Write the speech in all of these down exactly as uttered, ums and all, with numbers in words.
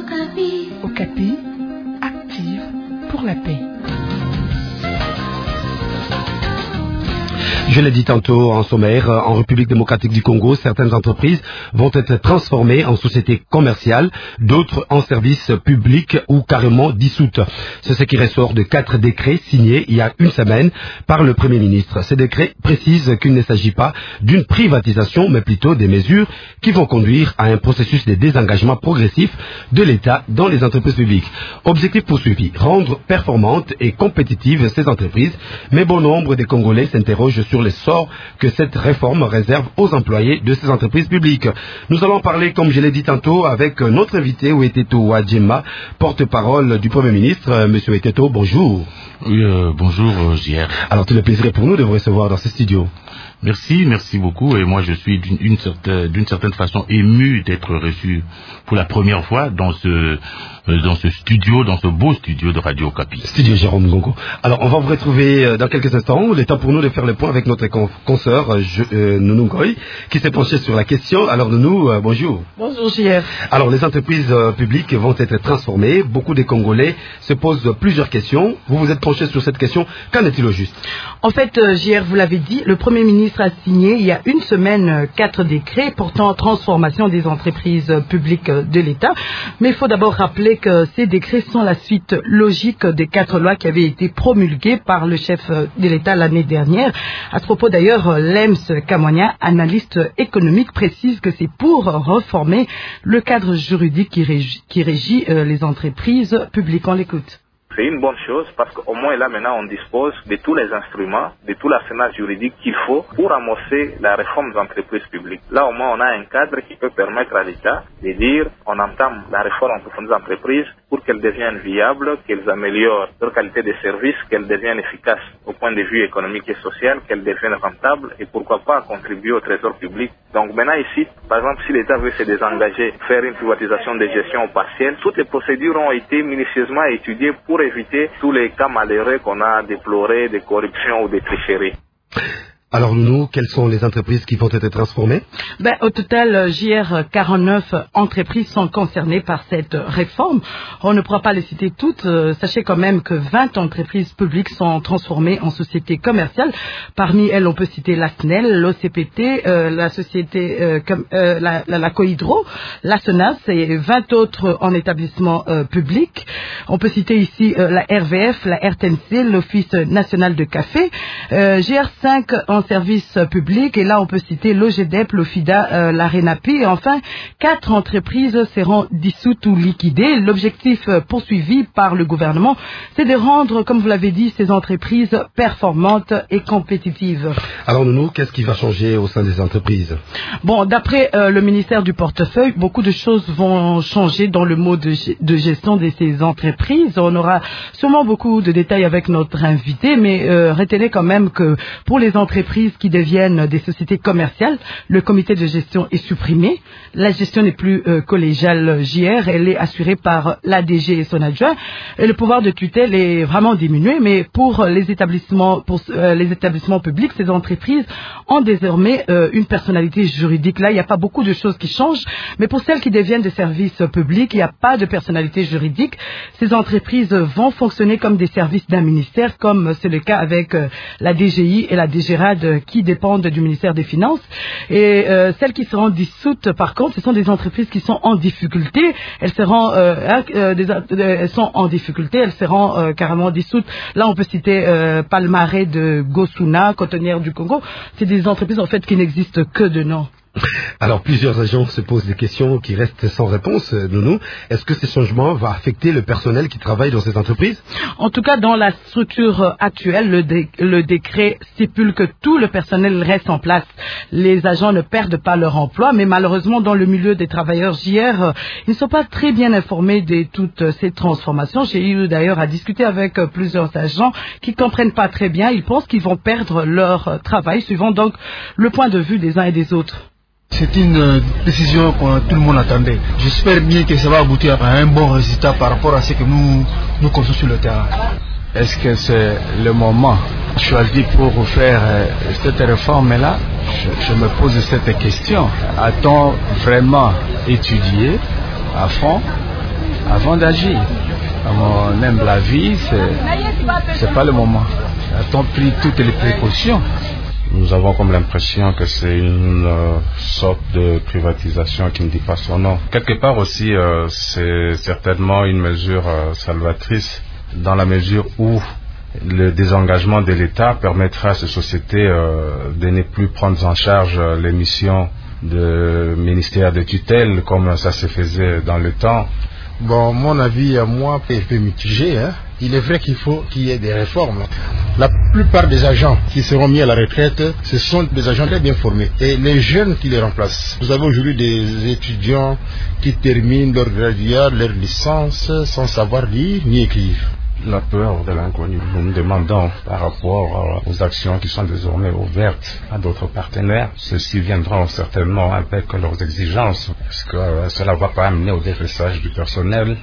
Okapi, active pour la paix. Je l'ai dit tantôt en sommaire, en République démocratique du Congo, certaines entreprises vont être transformées en sociétés commerciales, d'autres en services publics ou carrément dissoutes. C'est ce qui ressort de quatre décrets signés il y a une semaine par le Premier ministre. Ces décrets précisent qu'il ne s'agit pas d'une privatisation, mais plutôt des mesures qui vont conduire à un processus de désengagement progressif de l'État dans les entreprises publiques. Objectif poursuivi, rendre performantes et compétitives ces entreprises, mais bon nombre des Congolais s'interrogent sur le sort que cette réforme réserve aux employés de ces entreprises publiques. Nous allons parler, comme je l'ai dit tantôt, avec notre invité, Ouetteto Wadjema, porte-parole du Premier ministre. Monsieur Ouetteto, bonjour. Oui, euh, bonjour, euh, J R. Alors, tout le plaisir est pour nous de vous recevoir dans ce studio. Merci, merci beaucoup. Et moi, je suis d'une une certaine, d'une certaine façon ému d'être reçu pour la première fois dans ce, dans ce studio, dans ce beau studio de Radio Okapi. Studio Jérôme Ngongo. Alors, on va vous retrouver dans quelques instants. Il est temps pour nous de faire le point avec notre consoeur euh, Nounou Ngoy, qui s'est penché sur la question. Alors, Nounou, euh, bonjour. Bonjour, J R. Alors, les entreprises euh, publiques vont être transformées. Beaucoup de Congolais se posent plusieurs questions. Vous vous êtes penché sur cette question. Qu'en est-il au juste? En fait, euh, J R, vous l'avez dit, le Premier ministre a signé il y a une semaine quatre décrets portant transformation des entreprises publiques de l'État. Mais il faut d'abord rappeler que ces décrets sont la suite logique des quatre lois qui avaient été promulguées par le chef de l'État l'année dernière. À ce propos d'ailleurs, Lems Kamwanya, analyste économique, précise que c'est pour reformer le cadre juridique qui régit, qui régit euh, les entreprises publiques. On l'écoute. C'est une bonne chose parce qu'au moins là maintenant on dispose de tous les instruments, de tout l'arsenal juridique qu'il faut pour amorcer la réforme des entreprises publiques. Là au moins on a un cadre qui peut permettre à l'État de dire on entame la réforme des entreprises pour qu'elles deviennent viables, qu'elles améliorent leur qualité de service, qu'elles deviennent efficaces au point de vue économique et social, qu'elles deviennent rentables et pourquoi pas contribuer au trésor public. Donc maintenant ici, par exemple si l'État veut se désengager, faire une privatisation de gestion partielle, toutes les procédures ont été minutieusement étudiées pour éviter tous les cas malheureux qu'on a déplorés de corruption ou de tricherie. Alors nous, quelles sont les entreprises qui vont être transformées? Ben, au total, J R, quarante-neuf entreprises sont concernées par cette réforme. On ne pourra pas les citer toutes. Euh, sachez quand même que vingt entreprises publiques sont transformées en sociétés commerciales. Parmi elles, on peut citer la S N E L, l'O C P T, euh, la société, euh, comme, euh, la, la, la Cohydro, la SONAS et vingt autres en établissement euh, public. On peut citer ici euh, la R V F, la R T N C, l'Office national de café, euh, G R cinq en service public, et là on peut citer l'O G D E P, l'OFIDA, euh, la RENAPI, et enfin quatre entreprises seront dissoutes ou liquidées. L'objectif euh, poursuivi par le gouvernement, c'est de rendre, comme vous l'avez dit, ces entreprises performantes et compétitives. Alors Nounou, qu'est-ce qui va changer au sein des entreprises? Bon, d'après euh, le ministère du Portefeuille, beaucoup de choses vont changer dans le mode de, de gestion de ces entreprises. On aura sûrement beaucoup de détails avec notre invité, mais euh, retenez quand même que pour les entreprises qui deviennent des sociétés commerciales, le comité de gestion est supprimé. La gestion n'est plus euh, collégiale J R, elle est assurée par l'A D G et son adjoint. Et le pouvoir de tutelle est vraiment diminué, mais pour les établissements, pour euh, les établissements publics, ces entreprises ont désormais euh, une personnalité juridique. Là, il n'y a pas beaucoup de choses qui changent, mais pour celles qui deviennent des services publics, il n'y a pas de personnalité juridique. Ces entreprises vont fonctionner comme des services d'un ministère, comme c'est le cas avec euh, la D G I et la D G R A D qui dépendent du ministère des Finances. Et euh, celles qui seront dissoutes, par contre, ce sont des entreprises qui sont en difficulté. Elles seront, euh, euh, des, euh, elles sont en difficulté, elles seront euh, carrément dissoutes. Là, on peut citer euh, Palmarès de Gosuna, Cotonnière du Congo. C'est des entreprises en fait qui n'existent que de nom. Alors, plusieurs agents se posent des questions qui restent sans réponse. Nounou, est-ce que ces changements vont affecter le personnel qui travaille dans ces entreprises? En tout cas, dans la structure actuelle, le, dé- le décret stipule que tout le personnel reste en place. Les agents ne perdent pas leur emploi, mais malheureusement, dans le milieu des travailleurs J R, ils ne sont pas très bien informés de toutes ces transformations. J'ai eu d'ailleurs à discuter avec plusieurs agents qui ne comprennent pas très bien. Ils pensent qu'ils vont perdre leur travail, suivant donc le point de vue des uns et des autres. C'est une euh, décision que tout le monde attendait. J'espère bien que ça va aboutir à un bon résultat par rapport à ce que nous, nous construisons sur le terrain. Est-ce que c'est le moment choisi pour faire euh, cette réforme-là? je, je me pose cette question. A-t-on vraiment étudié à fond avant d'agir. On aime la vie, c'est, c'est pas le moment. A-t-on pris toutes les précautions? Nous avons comme l'impression que c'est une euh, sorte de privatisation qui ne dit pas son nom. Quelque part aussi, euh, c'est certainement une mesure euh, salvatrice dans la mesure où le désengagement de l'État permettra à ces sociétés euh, de ne plus prendre en charge euh, les missions de ministère de tutelle comme ça se faisait dans le temps. Bon, mon avis à moi est un peu mitigé. Hein. Il est vrai qu'il faut qu'il y ait des réformes. La plupart des agents qui seront mis à la retraite, ce sont des agents très bien formés. Et les jeunes qui les remplacent. Vous avez aujourd'hui des étudiants qui terminent leur graduat, leur licence, sans savoir lire ni écrire. La peur de l'inconnu. Nous nous demandons par rapport aux actions qui sont désormais ouvertes à d'autres partenaires. Ceux-ci viendront certainement avec leurs exigences. Est-ce que cela ne va pas amener au dégraissage du personnel?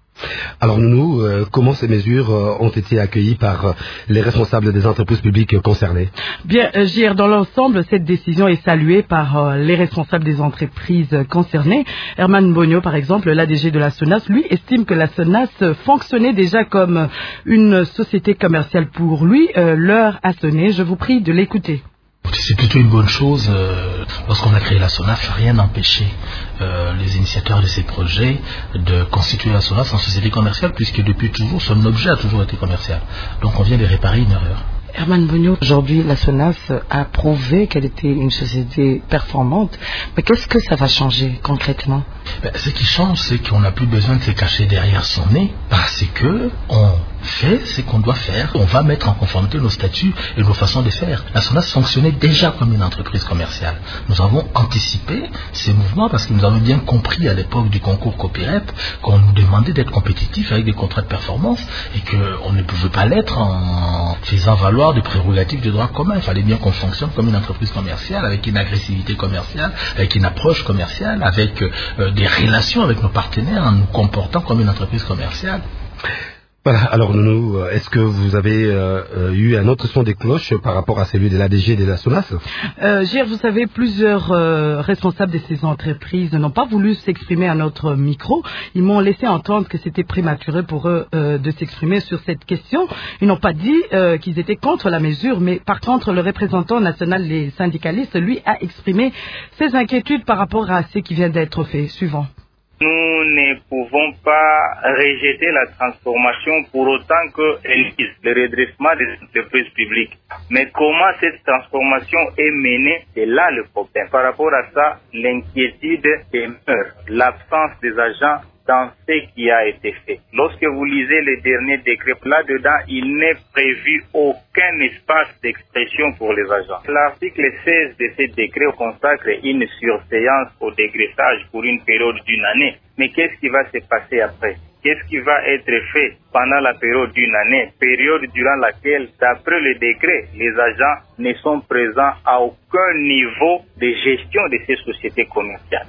Alors Nounou, euh, comment ces mesures euh, ont été accueillies par euh, les responsables des entreprises publiques concernées? Bien, euh, J R, dans l'ensemble, cette décision est saluée par euh, les responsables des entreprises concernées. Herman Bogno, par exemple, l'A D G de la SONAS, lui estime que la SONAS fonctionnait déjà comme une société commerciale pour lui. Euh, l'heure a sonné, je vous prie de l'écouter. C'est plutôt une bonne chose. Euh, lorsqu'on a créé la SONAS, rien n'empêchait euh, les initiateurs de ces projets de constituer la SONAS en société commerciale, puisque depuis toujours, son objet a toujours été commercial. Donc on vient de réparer une erreur. Herman Bogno, aujourd'hui la SONAS a prouvé qu'elle était une société performante, mais qu'est-ce que ça va changer concrètement? Ben, ce qui change, c'est qu'on n'a plus besoin de se cacher derrière son nez, parce que on fait ce qu'on doit faire. On va mettre en conformité nos statuts et nos façons de faire. La SONAS fonctionnait déjà comme une entreprise commerciale. Nous avons anticipé ces mouvements parce que nous avons bien compris à l'époque du concours Copirep qu'on nous demandait d'être compétitifs avec des contrats de performance et qu'on ne pouvait pas l'être en faisant valoir des prérogatives de droit commun. Il fallait bien qu'on fonctionne comme une entreprise commerciale, avec une agressivité commerciale, avec une approche commerciale, avec euh, des relations avec nos partenaires, en nous comportant comme une entreprise commerciale. Voilà, alors Nounou, est-ce que vous avez euh, eu un autre son des cloches par rapport à celui de l'A D G et de la SONAS? euh, Gilles, vous savez, plusieurs euh, responsables de ces entreprises n'ont pas voulu s'exprimer à notre micro. Ils m'ont laissé entendre que c'était prématuré pour eux euh, de s'exprimer sur cette question. Ils n'ont pas dit euh, qu'ils étaient contre la mesure, mais par contre, le représentant national des syndicalistes, lui, a exprimé ses inquiétudes par rapport à ce qui vient d'être fait. Suivant. Nous ne pouvons pas rejeter la transformation pour autant qu'elle vise le redressement des entreprises publiques. Mais comment cette transformation est menée, c'est là le problème. Par rapport à ça, l'inquiétude demeure, l'absence des agents dans ce qui a été fait. Lorsque vous lisez les derniers décrets, là-dedans, il n'est prévu aucun espace d'expression pour les agents. L'article seize de ce décret consacre une surséance au dégraissage pour une période d'une année. Mais qu'est-ce qui va se passer après? Qu'est-ce qui va être fait pendant la période d'une année, période durant laquelle, d'après le décret, les agents ne sont présents à aucun niveau de gestion de ces sociétés commerciales?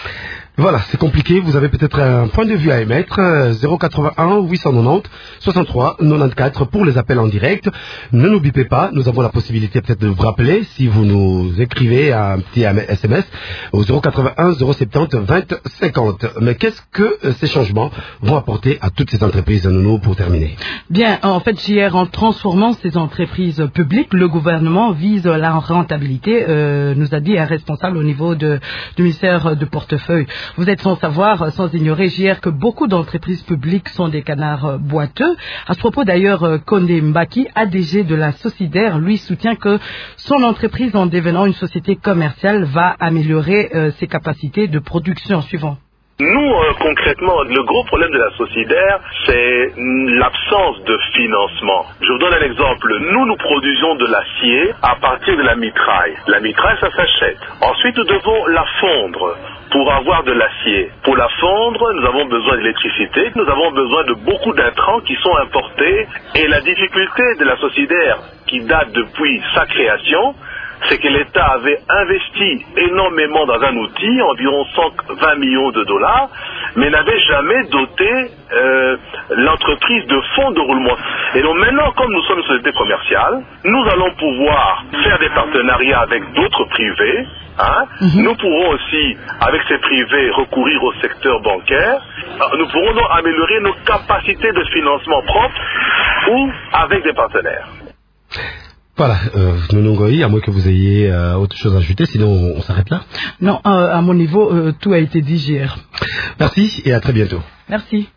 Voilà, c'est compliqué. Vous avez peut-être un point de vue à émettre. zéro quatre-vingt-un huit cent quatre-vingt-dix soixante-trois quatre-vingt-quatorze pour les appels en direct. Ne nous bipez pas. Nous avons la possibilité peut-être de vous rappeler si vous nous écrivez un petit S M S au zéro quatre-vingt-un zéro soixante-dix vingt cinquante. Mais qu'est-ce que ces changements vont apporter à toutes ces entreprises, Nounou, pour terminer? Bien, en fait, J R, en transformant ces entreprises publiques, le gouvernement vise la rentabilité, euh, nous a dit un responsable au niveau de, du ministère de portefeuille. Vous êtes sans savoir, sans ignorer, J R, que beaucoup d'entreprises publiques sont des canards boiteux. À ce propos, d'ailleurs, Condé Mbaki, A D G de la Socidaire, lui soutient que son entreprise, en devenant une société commerciale, va améliorer euh, ses capacités de production. Suivant. Nous, euh, concrètement, le gros problème de la Socidaire, c'est l'absence de financement. Je vous donne un exemple. Nous, nous produisons de l'acier à partir de la mitraille. La mitraille, ça s'achète. Ensuite, nous devons la fondre pour avoir de l'acier. Pour la fondre, nous avons besoin d'électricité. Nous avons besoin de beaucoup d'intrants qui sont importés. Et la difficulté de la Socidaire, qui date depuis sa création, c'est que l'État avait investi énormément dans un outil, environ cent vingt millions de dollars, mais n'avait jamais doté euh, l'entreprise de fonds de roulement. Et donc maintenant, comme nous sommes une société commerciale, nous allons pouvoir faire des partenariats avec d'autres privés. Hein. Mm-hmm. Nous pourrons aussi, avec ces privés, recourir au secteur bancaire. Nous pourrons donc améliorer nos capacités de financement propres ou avec des partenaires. Voilà, euh, Nono Ngoï, à moins que vous ayez euh, autre chose à ajouter, sinon on, on s'arrête là. Non, euh, à mon niveau, euh, tout a été dit, J R. Merci et à très bientôt. Merci.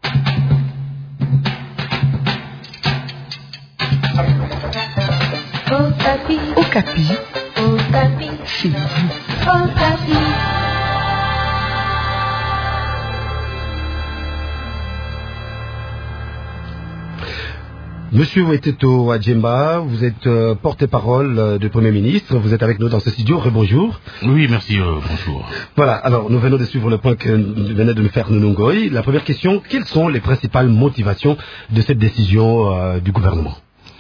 Okapi. Okapi. Okapi. Chez vous. Okapi. Monsieur Weteto Adjemba, vous êtes euh, porte-parole euh, du Premier ministre, vous êtes avec nous dans ce studio, rebonjour. Oui, merci, euh, bonjour. Voilà, alors nous venons de suivre le point que venait de nous faire Nono Ngoï. La première question, quelles sont les principales motivations de cette décision euh, du gouvernement ?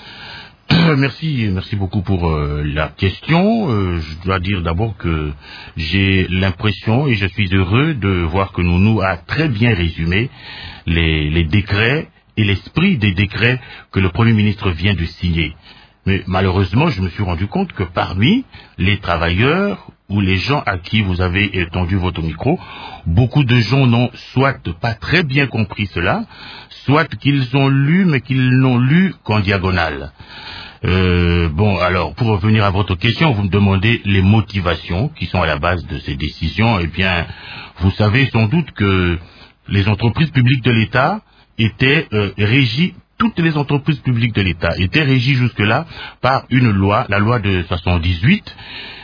Merci, merci beaucoup pour euh, la question. Euh, je dois dire d'abord que j'ai l'impression et je suis heureux de voir que Nounou a très bien résumé les, les décrets et l'esprit des décrets que le Premier ministre vient de signer. Mais malheureusement, je me suis rendu compte que parmi les travailleurs ou les gens à qui vous avez tendu votre micro, beaucoup de gens n'ont soit pas très bien compris cela, soit qu'ils ont lu mais qu'ils n'ont lu qu'en diagonale. Euh, bon, alors, pour revenir à votre question, vous me demandez les motivations qui sont à la base de ces décisions. Eh bien, vous savez sans doute que les entreprises publiques de l'État étaient euh, régies, toutes les entreprises publiques de l'État étaient régies jusque-là par une loi, la loi de soixante-dix-huit,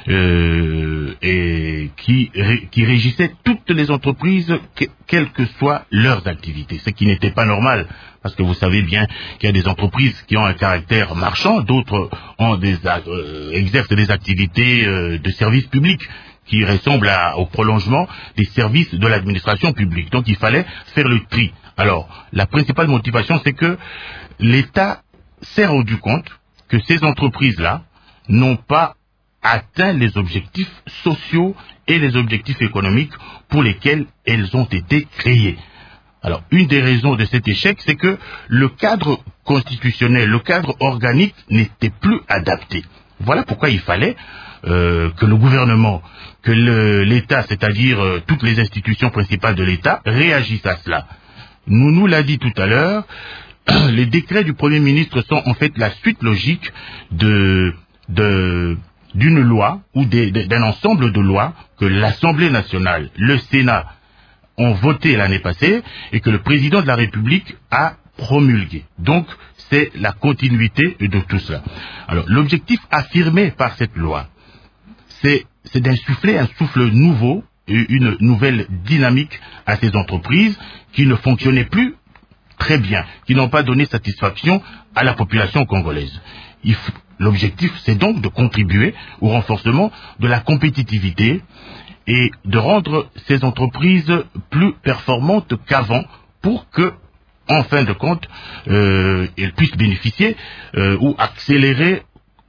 euh, et qui, qui régissait toutes les entreprises, que, quelles que soient leurs activités, ce qui n'était pas normal. Parce que vous savez bien qu'il y a des entreprises qui ont un caractère marchand, d'autres ont des, euh, exercent des activités euh, de services publics qui ressemblent à, au prolongement des services de l'administration publique. Donc il fallait faire le tri. Alors, la principale motivation, c'est que l'État s'est rendu compte que ces entreprises-là n'ont pas atteint les objectifs sociaux et les objectifs économiques pour lesquels elles ont été créées. Alors, une des raisons de cet échec, c'est que le cadre constitutionnel, le cadre organique n'était plus adapté. Voilà pourquoi il fallait euh, que le gouvernement, que l'État, c'est-à-dire euh, toutes les institutions principales de l'État, réagissent à cela. Nous nous l'a dit tout à l'heure, les décrets du Premier ministre sont en fait la suite logique de, de, d'une loi ou d'un ensemble de lois que l'Assemblée nationale, le Sénat, ont voté l'année passée et que le président de la République a promulgué. Donc, c'est la continuité de tout cela. Alors, l'objectif affirmé par cette loi, c'est d'insuffler un souffle nouveau, une nouvelle dynamique à ces entreprises qui ne fonctionnaient plus très bien, qui n'ont pas donné satisfaction à la population congolaise. L'objectif, c'est donc de contribuer au renforcement de la compétitivité et de rendre ces entreprises plus performantes qu'avant pour que, en fin de compte, euh, elles puissent bénéficier euh, ou accélérer,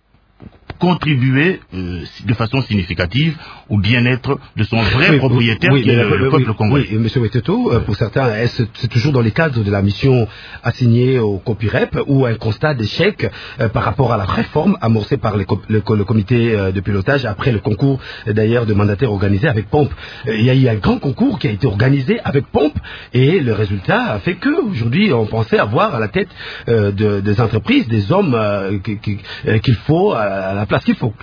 contribuer euh, de façon significative au bien-être de son vrai oui, propriétaire oui, qui est le, le peuple oui, congolais. Oui, M. Weteto, pour certains, c'est toujours dans les cadres de la mission assignée au COPIREP ou un constat d'échec euh, par rapport à la réforme amorcée par le, le, le comité euh, de pilotage après le concours d'ailleurs de mandataires organisé avec Pompe. Euh, il y a eu un grand concours qui a été organisé avec Pompe et le résultat a fait qu'aujourd'hui on pensait avoir à la tête euh, de, des entreprises des hommes euh, qu'il euh, qu'il faut à la place qu'il faut.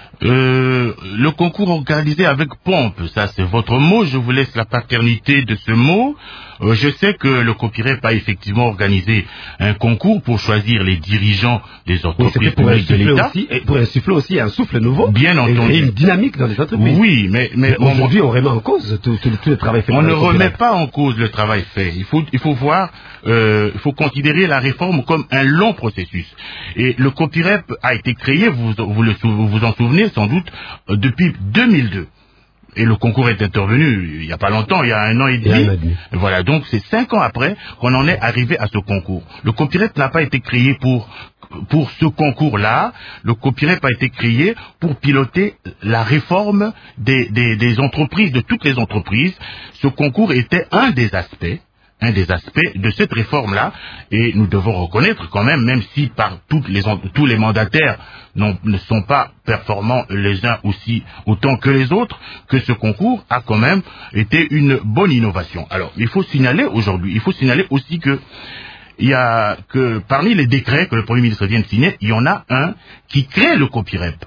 Euh, le concours organisé avec pompe, ça c'est votre mot, je vous laisse la paternité de ce mot. Euh, je sais que le COPIREP a effectivement organisé un concours pour choisir les dirigeants des entreprises publiques de l'État. Et pour insuffler aussi un souffle nouveau. Bien entendu. Et une dynamique dans les entreprises. Oui, mais, mais, mais aujourd'hui on remet en cause tout, tout, tout le travail fait. On ne remet pas en cause le travail fait. Il faut, il faut voir, euh, il faut considérer la réforme comme un long processus. Et le COPIREP a été créé, vous vous, le, vous, vous en souvenez sans doute, euh, depuis deux mille deux. Et le concours est intervenu il n'y a pas longtemps, il y a un an et demi. Et demi. Voilà, donc c'est cinq ans après qu'on en est arrivé à ce concours. Le COPIREP n'a pas été créé pour pour ce concours-là, le COPIREP a été créé pour piloter la réforme des, des, des entreprises, de toutes les entreprises. Ce concours était un des aspects, un des aspects de cette réforme-là, et nous devons reconnaître quand même, même si par toutes les, tous les mandataires ne sont pas performants les uns aussi autant que les autres, que ce concours a quand même été une bonne innovation. Alors, il faut signaler aujourd'hui, il faut signaler aussi que il y a que parmi les décrets que le Premier ministre vient de signer, il y en a un qui crée le COPIREP,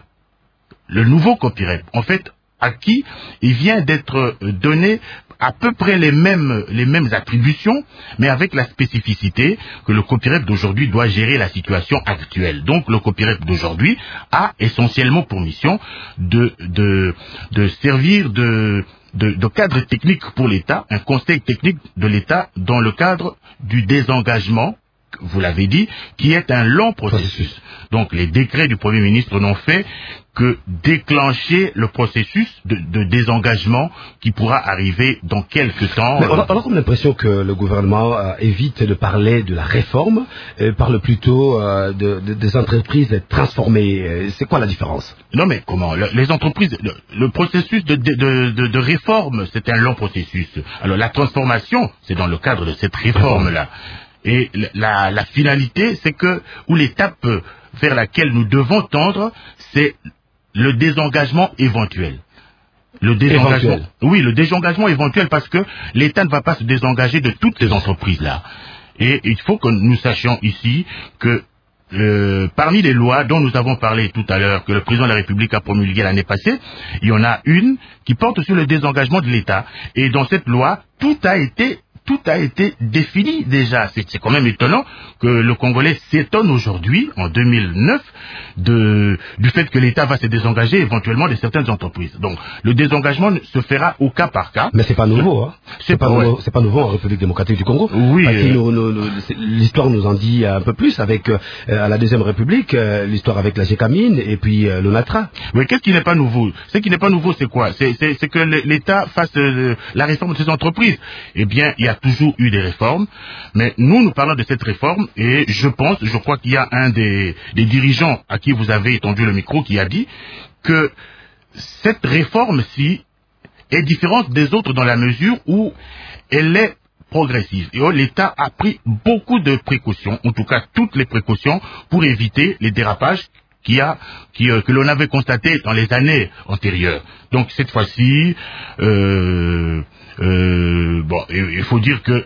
le nouveau COPIREP. En fait, à qui il vient d'être donné à peu près les mêmes les mêmes attributions, mais avec la spécificité que le COPIREP d'aujourd'hui doit gérer la situation actuelle. Donc le COPIREP d'aujourd'hui a essentiellement pour mission de de de servir de De, de cadre technique pour l'État, un conseil technique de l'État dans le cadre du désengagement, vous l'avez dit, qui est un long processus. Donc les décrets du Premier ministre n'ont fait que déclencher le processus de, de désengagement qui pourra arriver dans quelques temps. Mais on, a, on a comme l'impression que le gouvernement euh, évite de parler de la réforme, et parle plutôt euh, de, de, des entreprises transformées. C'est quoi la différence? Non mais comment le, Les entreprises, le, le processus de, de, de, de réforme, c'est un long processus. Alors la transformation, c'est dans le cadre de cette réforme-là. Et la, la finalité, c'est que, ou l'étape vers laquelle nous devons tendre, c'est le désengagement éventuel. Le désengagement, éventuel. Oui, le désengagement éventuel, parce que l'État ne va pas se désengager de toutes ces entreprises-là. Et il faut que nous sachions ici que Euh, parmi les lois dont nous avons parlé tout à l'heure, que le président de la République a promulgué l'année passée, il y en a une qui porte sur le désengagement de l'État. Et dans cette loi, tout a été tout a été défini déjà. C'est, c'est quand même étonnant que le Congolais s'étonne aujourd'hui, en deux mille neuf, de, du fait que l'État va se désengager éventuellement de certaines entreprises. Donc, le désengagement se fera au cas par cas. Mais c'est pas nouveau, hein. C'est, c'est pas, ouais. nouveau, c'est pas nouveau en République démocratique du Congo. Oui. Parce que nous, nous, nous, l'histoire nous en dit un peu plus avec, euh, à la Deuxième République, euh, l'histoire avec la Gécamine et puis euh, l'ONATRA. Oui, qu'est-ce qui n'est pas nouveau? Ce qui n'est pas nouveau, c'est quoi? C'est, c'est, c'est que l'État fasse euh, la réforme de ces entreprises. Eh bien, il y a toujours eu des réformes, mais nous, nous parlons de cette réforme, et je pense, je crois qu'il y a un des, des dirigeants à qui vous avez étendu le micro qui a dit que cette réforme-ci est différente des autres dans la mesure où elle est progressive. Et oh, l'État a pris beaucoup de précautions, en tout cas toutes les précautions, pour éviter les dérapages qui a, qui, euh, que l'on avait constaté dans les années antérieures. Donc cette fois-ci, euh, euh, bon, il faut dire que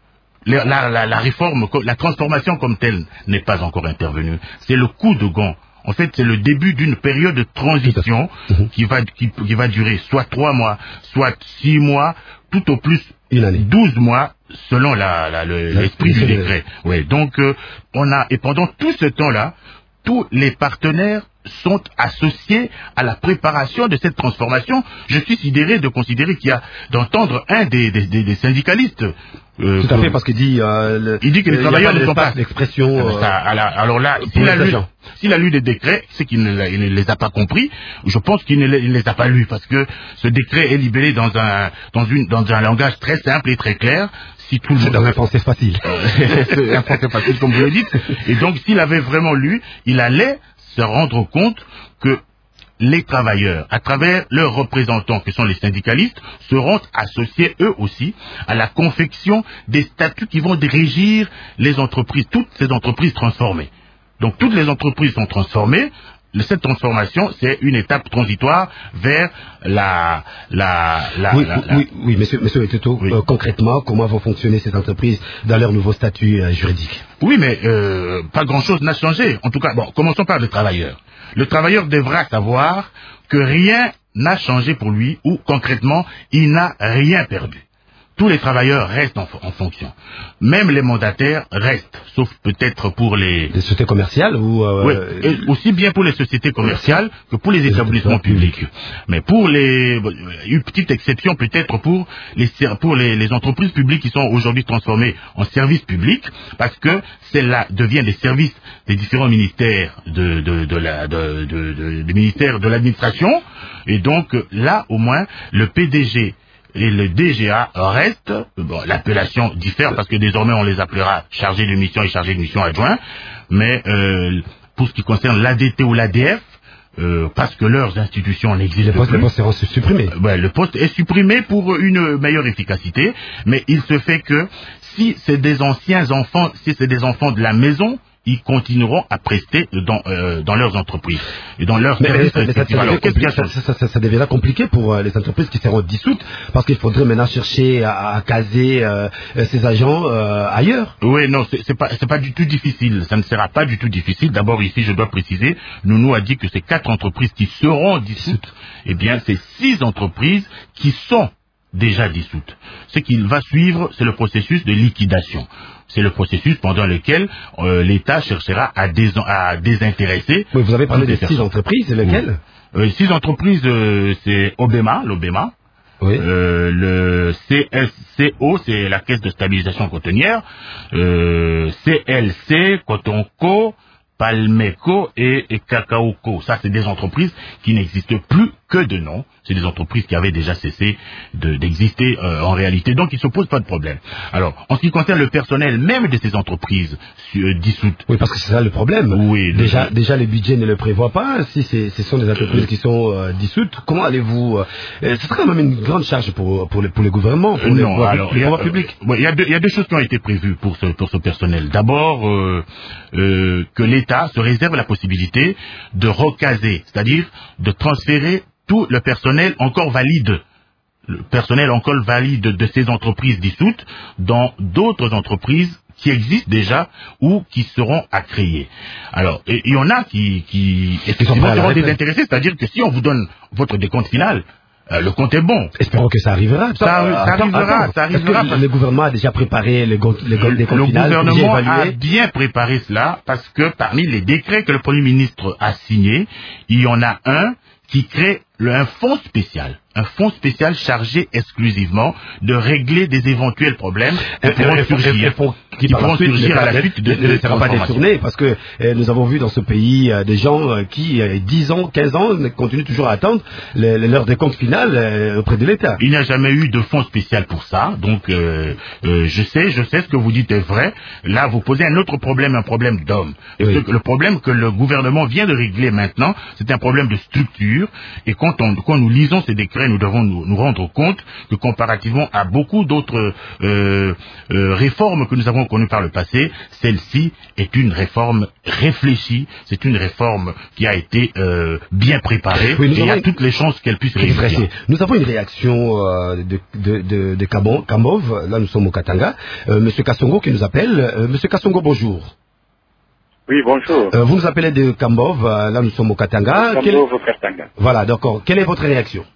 la, la, la réforme, la transformation comme telle n'est pas encore intervenue. C'est le coup de gant. En fait, c'est le début d'une période de transition qui va, qui, qui va durer soit trois mois, soit six mois, tout au plus une année, douze mois, selon la, la, le, l'esprit du décret. Ouais. Donc, euh, on a, et pendant tout ce temps-là, tous les partenaires sont associés à la préparation de cette transformation. Je suis sidéré de considérer qu'il y a, d'entendre un des, des, des, des syndicalistes. Euh, Tout à fait, parce qu'il dit, euh, le, il dit que les travailleurs ne sont pas l'expression. Euh, ça, alors, alors là, s'il a, lu, s'il a lu des décrets, c'est qu'il ne, il ne les a pas compris. Je pense qu'il ne les, il ne les a pas lus, parce que ce décret est libellé dans un, dans une, dans un langage très simple et très clair. Si tout le c'est dans un français facile. C'est un français facile, comme vous le dites. Et donc, s'il avait vraiment lu, il allait se rendre compte que les travailleurs, à travers leurs représentants, que sont les syndicalistes, seront associés eux aussi à la confection des statuts qui vont régir les entreprises, toutes ces entreprises transformées. Donc toutes les entreprises sont transformées. Cette transformation, c'est une étape transitoire vers la... la, la, oui, la, la... oui, oui, monsieur, monsieur Eteto, oui. euh, concrètement, comment vont fonctionner ces entreprises dans leur nouveau statut euh, juridique? Oui, mais euh, pas grand-chose n'a changé. En tout cas, bon, commençons par le travailleur. Le travailleur devra savoir que rien n'a changé pour lui, ou concrètement, il n'a rien perdu. Tous les travailleurs restent en, en fonction. Même les mandataires restent, sauf peut-être pour les... Les sociétés commerciales ou... Euh... Oui, et aussi bien pour les sociétés commerciales que pour les, les établissements publics. publics. Mais pour les... Une petite exception peut-être pour les, pour les, les entreprises publiques qui sont aujourd'hui transformées en services publics, parce que celles-là deviennent des services des différents ministères de, de, de la, de, de, de, des ministères de l'administration. Et donc là, au moins, le P D G... et le D G A reste, bon, l'appellation diffère parce que désormais on les appellera chargés de mission et chargés de mission adjoints, mais euh, pour ce qui concerne l'A D T ou l'A D F, Euh, parce que leurs institutions n'existent plus. Le poste est supprimé. Euh, ouais, le poste est supprimé pour une meilleure efficacité, mais il se fait que si c'est des anciens enfants, si c'est des enfants de la maison, ils continueront à prester dans, euh, dans leurs entreprises et dans leurs services respectifs. Alors, qu'est-ce qui a changé ? ça, ça, ça deviendra compliqué pour euh, les entreprises qui seront dissoutes, parce qu'il faudrait maintenant chercher à, à caser euh, ces agents euh, ailleurs. Oui, non, c'est, c'est pas, c'est pas du tout difficile. Ça ne sera pas du tout difficile. D'abord, ici, je dois préciser, Nounou a dit que c'est quatre entreprises qui seront dissoutes. Eh bien, c'est six entreprises qui sont déjà dissoutes. Ce qu'il va suivre, c'est le processus de liquidation. C'est le processus pendant lequel euh, l'État cherchera à, dés à désintéresser. Oui, vous avez parlé des six entreprises, lesquelles? Oui. euh, Six entreprises, euh, c'est Obema, l'Obema. Oui. Euh, le C S C O, c'est la Caisse de stabilisation cotonnière. Euh, C L C, Cotonco, Palmeco et, et Cacaoco. Ça, c'est des entreprises qui n'existent plus que de nom. C'est des entreprises qui avaient déjà cessé de, d'exister euh, en réalité. Donc, il ne se pose pas de problème. Alors, en ce qui concerne le personnel même de ces entreprises euh, dissoutes. Oui, parce que c'est ça le problème. Oui. Déjà, le... déjà, les budgets ne le prévoient pas. Si c'est, ce sont des entreprises qui sont euh, dissoutes, comment allez-vous euh, Ce sera quand même une grande charge pour pour les pour les gouvernements, pour euh, les non, pouvoirs, alors, les pouvoirs euh, publics. Il y a deux, il y a deux choses qui ont été prévues pour ce pour ce personnel. D'abord, euh, euh, que l'État se réserve la possibilité de recaser, c'est-à-dire de transférer tout le personnel encore valide, le personnel encore valide de ces entreprises dissoutes dans d'autres entreprises qui existent déjà ou qui seront à créer. Alors, il y en a qui, qui effectivement seront désintéressés, c'est-à-dire que si on vous donne votre décompte final, Euh, le compte est bon. Espérons que ça arrivera. Ça, ça attends, arrivera, attends. ça arrivera. Est-ce que le gouvernement a déjà préparé les comptes les le, finales, le gouvernement a bien préparé cela parce que parmi les décrets que le Premier ministre a signés, il y en a un qui crée le, un fonds spécial. Un fonds spécial chargé exclusivement de régler des éventuels problèmes qui pourront surgir, qui pourront surgir à la suite de, de, de cette pas détourné, parce que euh, nous avons vu dans ce pays euh, des gens euh, qui, euh, dix ans, quinze ans, continuent toujours à attendre le, le, leur décompte final euh, auprès de l'État. Il n'y a jamais eu de fonds spécial pour ça, donc euh, euh, je sais, je sais ce que vous dites est vrai. Là, vous posez un autre problème, un problème d'homme. Oui. Le problème que le gouvernement vient de régler maintenant, c'est un problème de structure, et quand, on, quand nous lisons ces décrets, nous devons nous, nous rendre compte que comparativement à beaucoup d'autres euh, euh, réformes que nous avons connues par le passé, celle-ci est une réforme réfléchie, c'est une réforme qui a été euh, bien préparée, oui, et il y a toutes les chances qu'elle puisse réussir. Nous avons une réaction euh, de, de, de, de Kambov, là nous sommes au Katanga, euh, Monsieur Kassongo qui nous appelle. Euh, Monsieur Kassongo, bonjour. Oui, bonjour. Euh, vous nous appelez de Kambov, euh, là nous sommes au Katanga. Kambov Quel... au Katanga. Voilà, d'accord. Quelle est votre réaction?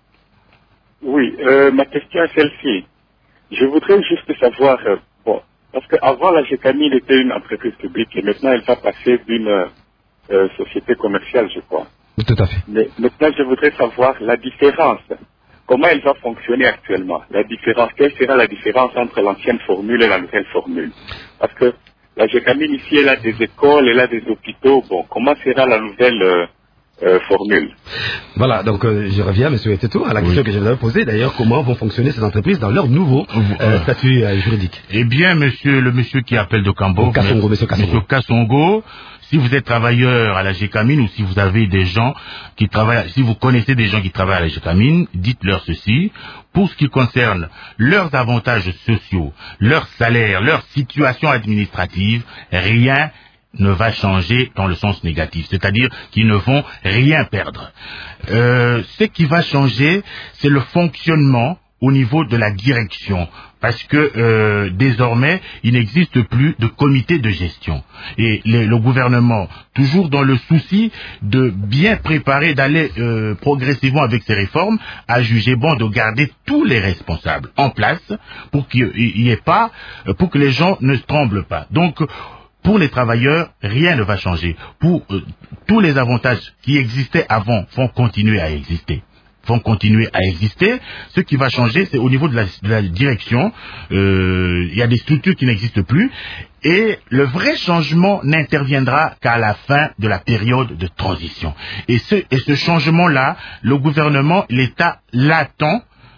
Oui, euh, ma question est celle-ci. Je voudrais juste savoir, euh, bon, parce qu'avant la Gécamine était une entreprise publique et maintenant elle va passer d'une euh, société commerciale, je crois. Tout à fait. Mais maintenant je voudrais savoir la différence. Comment elle va fonctionner actuellement? La différence, quelle sera la différence entre l'ancienne formule et la nouvelle formule? Parce que la Gécamine ici, elle a des écoles, elle a des hôpitaux. Bon, comment sera la nouvelle euh, Euh, formule. Voilà, donc euh, je reviens, M. Eteto, à la question oui. que je vous avais posée, d'ailleurs, comment vont fonctionner ces entreprises dans leur nouveau euh, statut euh, juridique. Eh bien, monsieur, le monsieur qui appelle de Cambo, Kassongo, monsieur Kassongo. Monsieur Kassongo, si vous êtes travailleur à la Gécamine ou si vous avez des gens qui travaillent, si vous connaissez des gens qui travaillent à la Gécamine, dites-leur ceci. Pour ce qui concerne leurs avantages sociaux, leurs salaires, leur situation administrative, rien ne va changer dans le sens négatif, c'est-à-dire qu'ils ne vont rien perdre. Euh, ce qui va changer, c'est le fonctionnement au niveau de la direction, parce que euh, désormais, il n'existe plus de comité de gestion. Et les, le gouvernement, toujours dans le souci de bien préparer, d'aller euh, progressivement avec ces réformes, a jugé bon de garder tous les responsables en place pour qu'il n'y ait pas, pour que les gens ne tremblent pas. Donc, pour les travailleurs, rien ne va changer. Pour euh, tous les avantages qui existaient avant vont continuer à exister. Vont continuer à exister. Ce qui va changer, c'est au niveau de la, de la direction. Euh, il y a des structures qui n'existent plus. Et le vrai changement n'interviendra qu'à la fin de la période de transition. Et ce, et ce changement-là, le gouvernement, l'État l'attend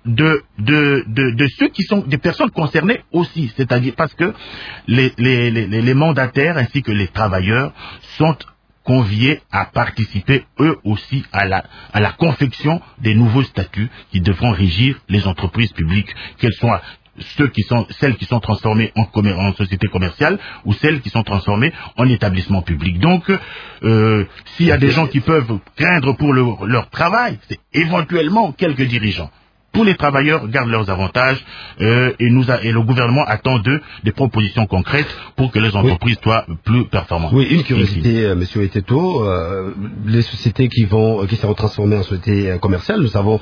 de, de, de, de ceux qui sont des personnes concernées aussi, c'est-à-dire parce que les, les, les, les mandataires ainsi que les travailleurs sont conviés à participer eux aussi à la, à la confection des nouveaux statuts qui devront régir les entreprises publiques, qu'elles soient ceux qui sont, celles qui sont transformées en, commer- en société commerciale ou celles qui sont transformées en établissement public. Donc, euh, s'il y a des gens qui peuvent craindre pour le, leur travail, c'est éventuellement quelques dirigeants. Tous les travailleurs gardent leurs avantages euh, et, nous a, et le gouvernement attend d'eux des propositions concrètes pour que les entreprises oui. soient plus performantes. Oui, une curiosité, euh, Monsieur Eteto, euh, les sociétés qui vont, qui seront transformées en sociétés euh, commerciales, nous savons,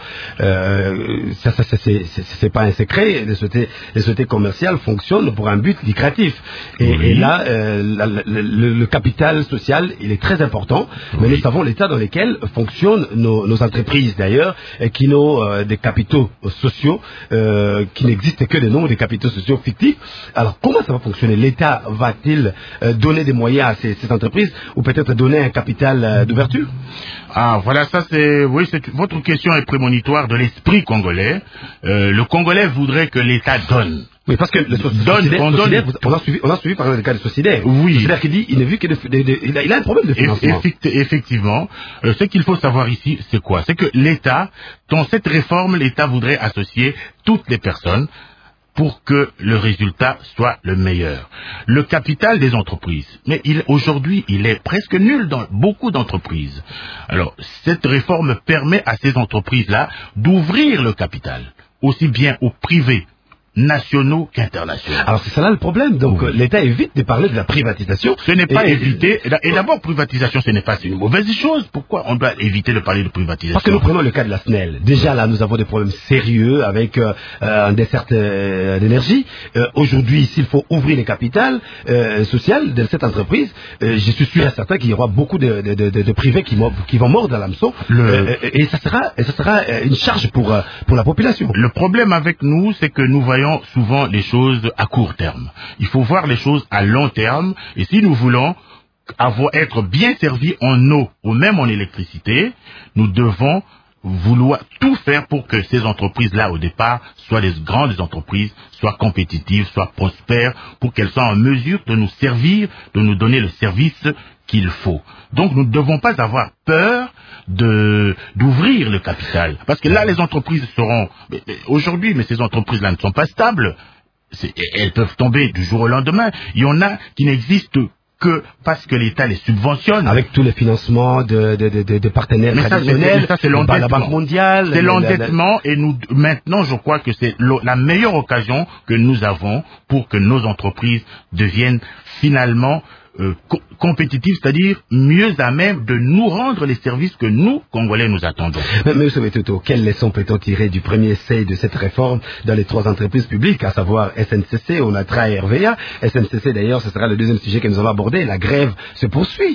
euh, ça, ça, ça c'est, c'est, c'est pas un secret. Les sociétés, les sociétés commerciales fonctionnent pour un but lucratif. Et, oui. et là, euh, la, la, le, le capital social, il est très important. Oui. Mais nous savons l'état dans lequel fonctionnent nos, nos entreprises d'ailleurs, et qui n'ont euh, des capitaux sociaux euh, qui n'existent que des noms des capitaux sociaux fictifs. Alors comment ça va fonctionner? L'État va-t-il euh, donner des moyens à ces, ces entreprises ou peut-être donner un capital euh, d'ouverture? Ah voilà, ça c'est oui, c'est votre question est prémonitoire de l'esprit congolais. Euh, le Congolais voudrait que l'État donne. Oui, parce que le so- donne, sociétaire, on, sociétaire, donne... on a suivi, on a suivi par exemple le cas de Sociétaire. Oui. Sociétaire qui dit, il n'est vu que de, de, de, il, a, il a un problème de financement. Effect, effectivement, euh, ce qu'il faut savoir ici, c'est quoi? C'est que l'État, dans cette réforme, l'État voudrait associer toutes les personnes pour que le résultat soit le meilleur. Le capital des entreprises, mais il, aujourd'hui, il est presque nul dans beaucoup d'entreprises. Alors, cette réforme permet à ces entreprises-là d'ouvrir le capital, aussi bien au privé, nationaux qu'internationaux. Alors c'est ça là le problème. Donc oui. l'État évite de parler de la privatisation. Ce n'est pas et, éviter. Et d'abord, privatisation, ce n'est pas une mauvaise chose. Pourquoi on doit éviter de parler de privatisation? Parce que nous prenons le cas de la S N E L. Déjà là, nous avons des problèmes sérieux avec euh, un dessert euh, d'énergie. Euh, aujourd'hui, s'il faut ouvrir les capitales euh, sociales de cette entreprise, euh, je suis sûr et certain qu'il y aura beaucoup de, de, de, de, de privés qui, qui vont mordre à l'hameçon. Le... Euh, et ça sera, et ça sera une charge pour, euh, pour la population. Le problème avec nous, c'est que nous voyons souvent les choses à court terme. Il faut voir les choses à long terme. Et si nous voulons avoir, être bien servis en eau ou même en électricité, nous devons vouloir tout faire pour que ces entreprises-là, au départ, soient des grandes entreprises, soient compétitives, soient prospères, pour qu'elles soient en mesure de nous servir, de nous donner le service qu'il faut. Donc nous ne devons pas avoir peur de d'ouvrir le capital. Parce que là, les entreprises seront... Aujourd'hui, mais ces entreprises-là ne sont pas stables. C'est, elles peuvent tomber du jour au lendemain. Il y en a qui n'existent que parce que l'État les subventionne. Avec tous les financements de, de, de, de partenaires mais traditionnels, ça, mais ça, c'est l'endettement. La Banque mondiale. C'est l'endettement la, la... et nous, maintenant, je crois que c'est la meilleure occasion que nous avons pour que nos entreprises deviennent finalement euh, co- compétitives, c'est-à-dire mieux à même de nous rendre les services que nous, Congolais, nous attendons. Mais, mais M. Toto, quelle leçon peut-on tirer du premier essai de cette réforme dans les trois entreprises publiques, à savoir S N C C, ONATRA et R V A? S N C C, d'ailleurs, ce sera le deuxième sujet que nous allons aborder. La grève se poursuit.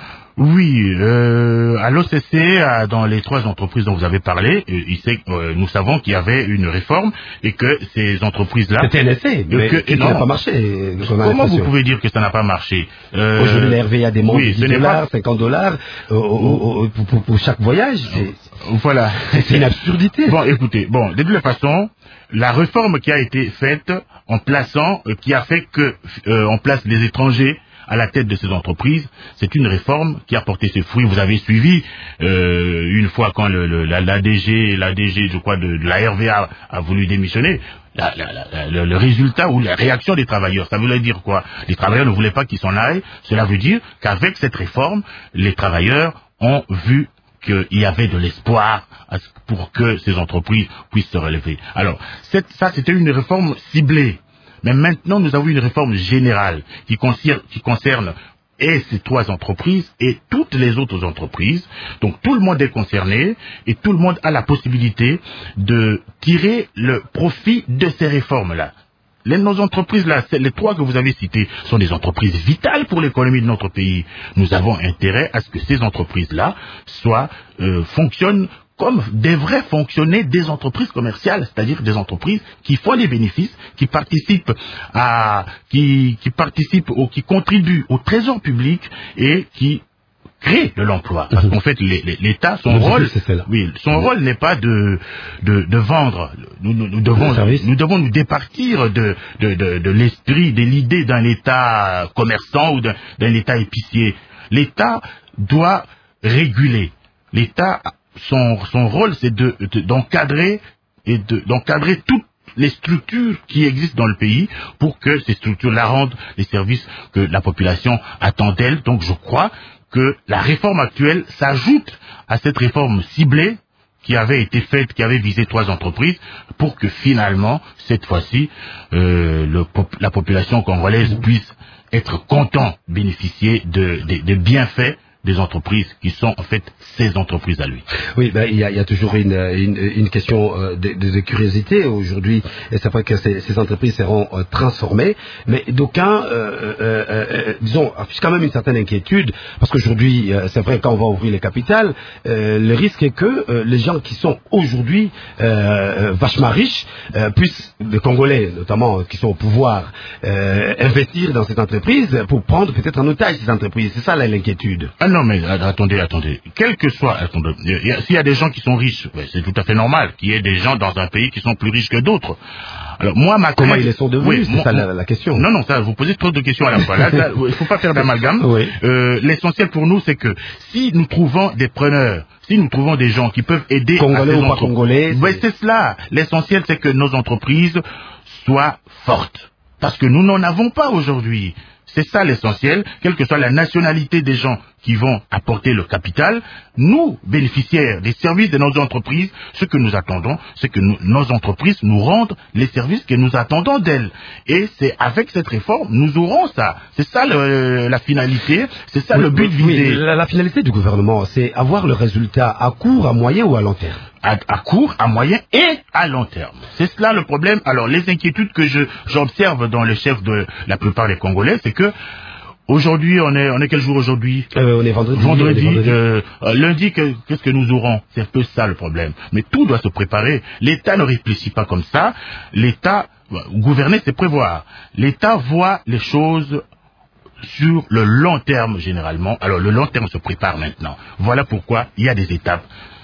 Oui, euh, à l'O C C, à, dans les trois entreprises dont vous avez parlé, euh, il sait, euh, nous savons qu'il y avait une réforme et que ces entreprises-là... C'était un essai, mais que, qui n'a pas marché. Comment vous pouvez dire que ça n'a pas marché? euh, Aujourd'hui, la R V A demande oui, dix dollars, pas... cinquante dollars euh, au, au, pour, pour, pour chaque voyage. C'est, voilà. C'est une absurdité. Bon, écoutez, bon, de toute façon, la réforme qui a été faite en plaçant, euh, qui a fait que euh, on place les étrangers à la tête de ces entreprises, c'est une réforme qui a porté ses fruits. Vous avez suivi euh, une fois quand le, le, la, la D G, la D G, je crois, de, de la R V A a voulu démissionner. La, la, la, le, le résultat ou la réaction des travailleurs, ça voulait dire quoi? Les travailleurs ne voulaient pas qu'ils s'en aillent. Cela veut dire qu'avec cette réforme, les travailleurs ont vu qu'il y avait de l'espoir pour que ces entreprises puissent se relever. Alors, cette, ça, c'était une réforme ciblée. Mais maintenant, nous avons une réforme générale qui concerne, qui concerne et ces trois entreprises et toutes les autres entreprises. Donc tout le monde est concerné et tout le monde a la possibilité de tirer le profit de ces réformes-là. Les, nos entreprises, là, les trois que vous avez citées, sont des entreprises vitales pour l'économie de notre pays. Nous avons intérêt à ce que ces entreprises-là soient, euh, fonctionnent comme devraient fonctionner des entreprises commerciales, c'est-à-dire des entreprises qui font des bénéfices, qui participent à, qui, qui participent ou qui contribuent au trésor public et qui créer de l'emploi. Parce qu'en fait, l'État, son rôle, oui, son oui. rôle n'est pas de, de, de vendre. Nous, nous, nous, devons, nous devons nous départir de, de, de, de l'esprit, de l'idée d'un État commerçant ou d'un État épicier. L'État doit réguler. L'État, son, son rôle, c'est de, de, d'encadrer et de, d'encadrer toutes les structures qui existent dans le pays pour que ces structures-là rendent les services que la population attend d'elles. Donc, je crois que la réforme actuelle s'ajoute à cette réforme ciblée qui avait été faite, qui avait visé trois entreprises, pour que finalement, cette fois-ci, euh, le, la population congolaise puisse être content, bénéficier de, de, de bienfaits des entreprises qui sont en fait ces entreprises à lui. Oui, ben il y a, il y a toujours une, une, une question euh, de, de, de curiosité aujourd'hui. Et c'est vrai que ces, ces entreprises seront euh, transformées, mais d'aucuns, euh, euh, euh, disons, affichent quand même une certaine inquiétude, parce qu'aujourd'hui, euh, c'est vrai quand on va ouvrir les capitales, euh, le risque est que euh, les gens qui sont aujourd'hui euh, vachement riches euh, puissent, les Congolais notamment, qui sont au pouvoir, euh, investir dans cette entreprise pour prendre peut-être en otage ces entreprises. C'est ça là l'inquiétude. Ah non, mais attendez, attendez. Quel que soit, attendez, s'il y a des gens qui sont riches, c'est tout à fait normal qu'il y ait des gens dans un pays qui sont plus riches que d'autres. Alors moi, ma comment ils les sont devenus, oui, c'est ça la, la question. Non, non, ça, vous posez trop de questions à la fois. Là, là, il faut pas faire d'amalgame. Oui. Euh, l'essentiel pour nous, c'est que si nous trouvons des preneurs, si nous trouvons des gens qui peuvent aider Congolais à ces ou pas congolais, ouais, c'est cela. L'essentiel, c'est que nos entreprises soient fortes, parce que nous n'en avons pas aujourd'hui. C'est ça l'essentiel, quelle que soit la nationalité des gens qui vont apporter le capital, nous, bénéficiaires des services de nos entreprises, ce que nous attendons, c'est que nous, nos entreprises nous rendent les services que nous attendons d'elles. Et c'est avec cette réforme, nous aurons ça. C'est ça le, la finalité, c'est ça oui, le but oui, visé. La, la finalité du gouvernement, c'est avoir le résultat à court, à moyen ou à long terme. À, à court, à moyen et à long terme. C'est cela le problème. Alors, les inquiétudes que je, j'observe dans les chefs de la plupart des Congolais, c'est que aujourd'hui, on est, on est quel jour aujourd'hui? euh, On est vendredi. Vendredi. On est vendredi. Euh, lundi, que, qu'est-ce que nous aurons? C'est un peu ça le problème. Mais tout doit se préparer. L'État ne réfléchit pas comme ça. L'État, gouverner, c'est prévoir. L'État voit les choses sur le long terme, généralement. Alors, le long terme se prépare maintenant. Voilà pourquoi il y a des étapes.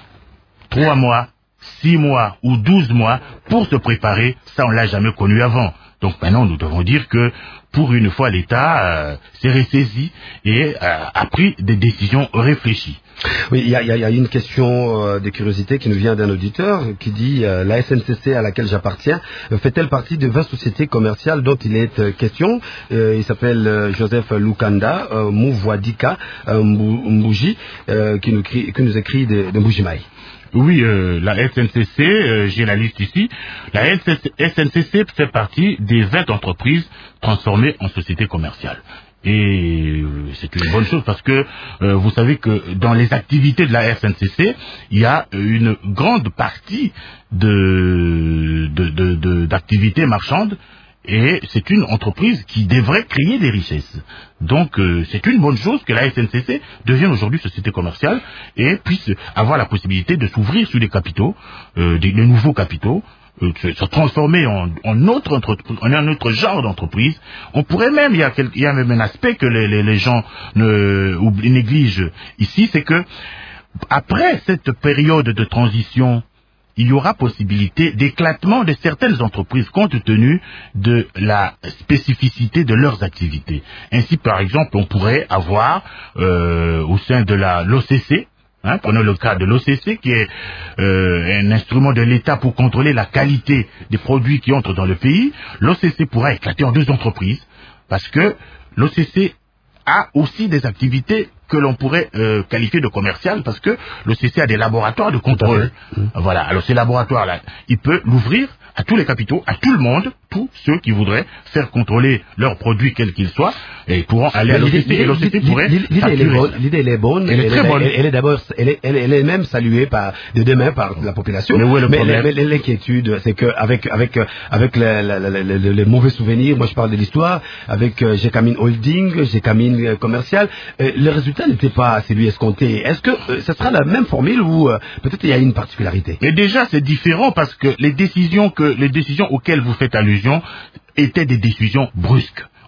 Trois mois, six mois ou douze mois pour se préparer, ça on l'a jamais connu avant. Donc maintenant nous devons dire que pour une fois l'État euh, s'est ressaisi et euh, a pris des décisions réfléchies. Oui, il y a, y a une question euh, de curiosité qui nous vient d'un auditeur qui dit euh, la S N C C à laquelle j'appartiens euh, fait-elle partie de vingt sociétés commerciales dont il est euh, question euh, Il s'appelle euh, Joseph Lukanda euh, Mouvoadika euh, Mbouji euh, qui, nous crie, qui nous écrit de, de Mbujimaï. Oui, euh, la S N C C, euh, j'ai la liste ici. La S N C C fait partie des vingt entreprises transformées en sociétés commerciales. Et euh, c'est une bonne chose parce que euh, vous savez que dans les activités de la S N C C, il y a une grande partie de, de, de, de, d'activités marchandes. Et c'est une entreprise qui devrait créer des richesses. Donc euh, c'est une bonne chose que la S N C C devienne aujourd'hui société commerciale et puisse avoir la possibilité de s'ouvrir sur des capitaux, euh, des, des nouveaux capitaux, euh, se, se transformer en, en, autre en un autre genre d'entreprise. On pourrait même, il y a, quel, il y a même un aspect que les, les, les gens ne, ou, négligent ici, c'est que après cette période de transition, il y aura possibilité d'éclatement de certaines entreprises compte tenu de la spécificité de leurs activités. Ainsi, par exemple, on pourrait avoir euh, au sein de la l'O C C, hein, prenons le cas de l'O C C qui est euh, un instrument de l'État pour contrôler la qualité des produits qui entrent dans le pays, l'O C C pourra éclater en deux entreprises parce que l'O C C a aussi des activités que l'on pourrait euh, qualifier de commerciales parce que l'O C C a des laboratoires de contrôle. Mmh. Voilà. Alors ces laboratoires-là, il peut l'ouvrir à tous les capitaux, à tout le monde, tous ceux qui voudraient faire contrôler leurs produits quels qu'ils soient, et ils pourront aller à l'O C C et l'O C C pourrait l'idée elle est bonne, l'idée elle est bonne, elle est très bonne. Elle est d'abord, elle est, elle est même saluée par de demain par la population. Mais où est le mais problème? l'inquiétude, c'est que avec avec avec les, les, les, les mauvais souvenirs, moi je parle de l'histoire, avec euh, Gécamine Holding, Gécamine euh, commercial, euh, le résultat n'était pas celui escompté. Est-ce que euh, ce sera la même formule ou euh, peut-être il y a une particularité? Et déjà c'est différent parce que les décisions que les décisions auxquelles vous faites allusion étaient des décisions brusques.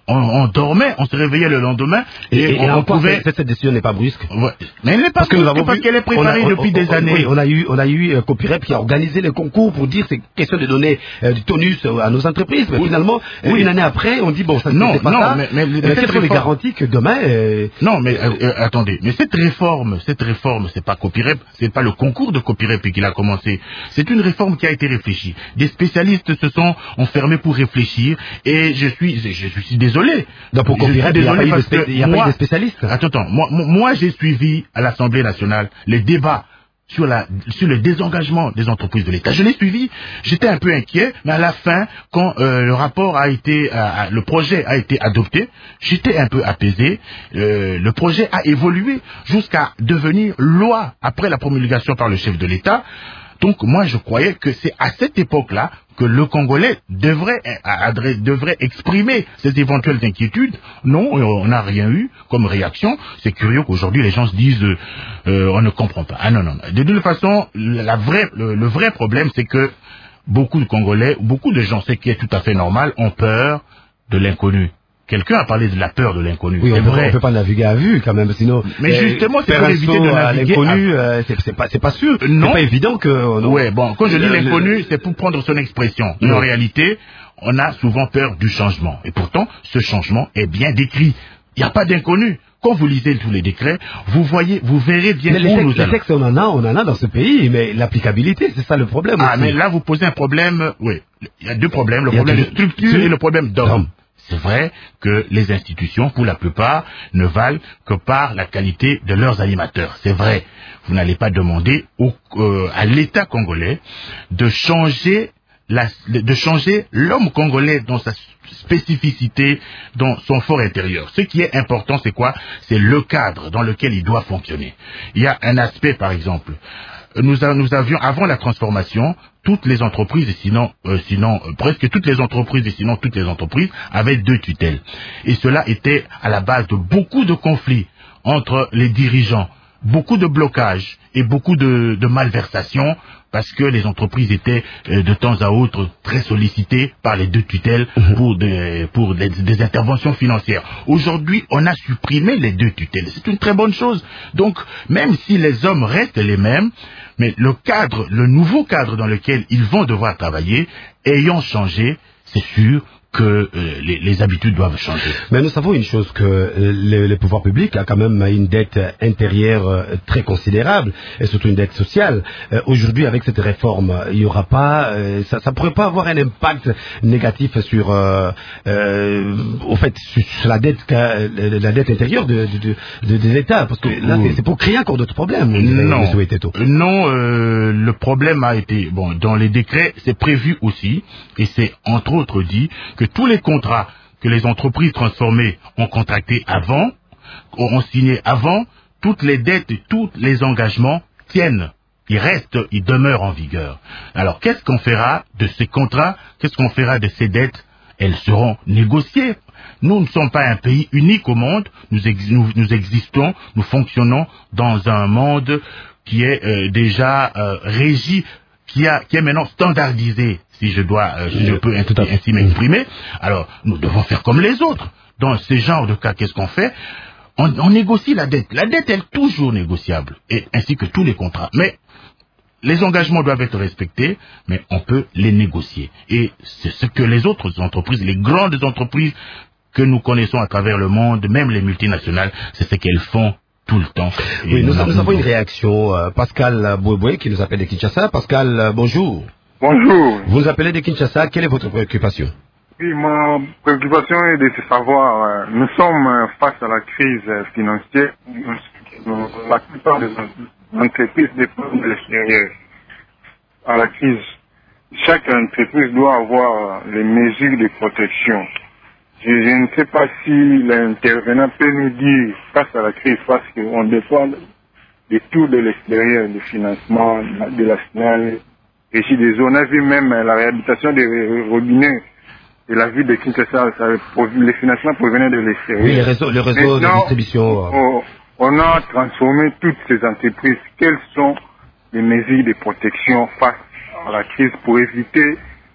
on, on dormait, on se réveillait le lendemain et, et, et on, on pouvait. Cette, cette décision n'est pas brusque. Ouais. Mais elle n'est pas parce brusque que nous avons parce vu, qu'elle est préparée on a, depuis on, des on, années. Oui, on a eu, on a eu euh, Copirep qui a organisé les concours pour dire c'est question de donner euh, du tonus à nos entreprises. Mais oui. finalement, oui. une année après, on dit bon, ça non, c'est pas non, ça. mais, mais, mais quelles sont les garanties que demain euh... Non, mais euh, euh, attendez, mais cette réforme, cette réforme, c'est pas Copirep, c'est pas le concours de Copirep qui l'a commencé. C'est une réforme qui a été réfléchie. Des spécialistes se sont enfermés pour réfléchir et je suis, je, je suis désolé. Donc pour Copirep, il n'y a pas eu de, spé il y a moi, pas eu de spécialistes. Attends, attends, moi, moi j'ai suivi à l'Assemblée nationale les débats sur la sur le désengagement des entreprises de l'État. Je l'ai suivi, j'étais un peu inquiet, mais à la fin, quand euh, le rapport a été, euh, le projet a été adopté, j'étais un peu apaisé. Euh, le projet a évolué jusqu'à devenir loi après la promulgation par le chef de l'État. Donc moi je croyais que c'est à cette époque-là que le Congolais devrait, devrait exprimer ses éventuelles inquiétudes. Non, on n'a rien eu comme réaction. C'est curieux qu'aujourd'hui les gens se disent euh, euh, on ne comprend pas. Ah non, non. De toute façon, la vraie, le, le vrai problème c'est que beaucoup de Congolais, beaucoup de gens, ce qui est tout à fait normal, ont peur de l'inconnu. Quelqu'un a parlé de la peur de l'inconnu. Oui, c'est on peut, vrai. On peut pas naviguer à vue quand même, sinon. Mais euh, justement, c'est pour éviter de naviguer à l'inconnu. Euh, c'est pas, c'est pas sûr. Euh, non. C'est pas évident que. Non. Ouais, bon, quand je dis l'inconnu, c'est pour prendre son expression. Mais en réalité, on a souvent peur du changement. Et pourtant, ce changement est bien décrit. Il n'y a pas d'inconnu. Quand vous lisez tous les décrets, vous voyez, vous verrez bien mais où les textes, nous allons. Les textes, on en a, on en a dans ce pays, mais l'applicabilité, c'est ça le problème. Ah, aussi. mais là, vous posez un problème. Oui, il y a deux problèmes. Le problème de structure et le problème d'homme. C'est vrai que les institutions, pour la plupart, ne valent que par la qualité de leurs animateurs. C'est vrai. Vous n'allez pas demander au, euh, à l'État congolais de changer la, de changer l'homme congolais dans sa spécificité, dans son fort intérieur. Ce qui est important, c'est quoi? C'est le cadre dans lequel il doit fonctionner. Il y a un aspect, par exemple. Nous, a, nous avions, avant la transformation, toutes les entreprises, et sinon, euh, sinon euh, presque toutes les entreprises, et sinon toutes les entreprises, avaient deux tutelles. Et cela était à la base de beaucoup de conflits entre les dirigeants, beaucoup de blocages et beaucoup de, de malversations, parce que les entreprises étaient euh, de temps à autre très sollicitées par les deux tutelles pour, des, pour des, des interventions financières. Aujourd'hui, on a supprimé les deux tutelles. C'est une très bonne chose. Donc, même si les hommes restent les mêmes, mais le cadre, le nouveau cadre dans lequel ils vont devoir travailler, ayant changé, c'est sûr que euh, les, les habitudes doivent changer. Mais nous savons une chose, que euh, les, les pouvoirs publics a quand même une dette intérieure euh, très considérable, et surtout une dette sociale. Euh, Aujourd'hui, avec cette réforme, il n'y aura pas, euh, ça ne pourrait pas avoir un impact négatif sur, euh, euh, au fait, sur, sur la dette, la dette intérieure de, de, de, de l'État, parce que là, c'est pour créer encore d'autres problèmes. Non, non, euh, le problème a été, bon, dans les décrets, c'est prévu aussi, et c'est entre autres dit que tous les contrats que les entreprises transformées ont contractés avant, ont signé avant, toutes les dettes et tous les engagements tiennent. Ils restent, ils demeurent en vigueur. Alors, qu'est-ce qu'on fera de ces contrats? Qu'est-ce qu'on fera de ces dettes? Elles seront négociées. Nous ne sommes pas un pays unique au monde. Nous, ex nous, nous existons, nous fonctionnons dans un monde qui est euh, déjà euh, régi, qui, a, qui est maintenant standardisé. Si je dois, euh, si je peux ainsi, ainsi m'exprimer, alors nous devons faire comme les autres. Dans ce genre de cas, qu'est-ce qu'on fait? on, on négocie la dette. La dette est toujours négociable, et ainsi que tous les contrats. Mais les engagements doivent être respectés, mais on peut les négocier. Et c'est ce que les autres entreprises, les grandes entreprises que nous connaissons à travers le monde, même les multinationales, c'est ce qu'elles font tout le temps. Et oui, nous, nous, nous avons une réaction. Euh, Pascal Bouéboué qui nous appelle de Kinshasa. Pascal, euh, bonjour. Bonjour. Vous nous appelez de Kinshasa. Quelle est votre préoccupation? Oui, ma préoccupation est de savoir, euh, nous sommes euh, face à la crise euh, financière. La plupart des entreprises dépendent de l'extérieur. À la crise, chaque entreprise doit avoir euh, les mesures de protection. Je, je ne sais pas si l'intervenant peut nous dire, face à la crise, parce qu'on dépend de tout de l'extérieur, du financement, de la finale, et si des zones, on a vu même la réhabilitation des robinets de la ville de Kinshasa, les financements provenaient de l'extérieur. Oui, les réseaux, le réseau Maintenant, de distribution. On, on a transformé toutes ces entreprises. Quelles sont les mesures de protection face à la crise pour éviter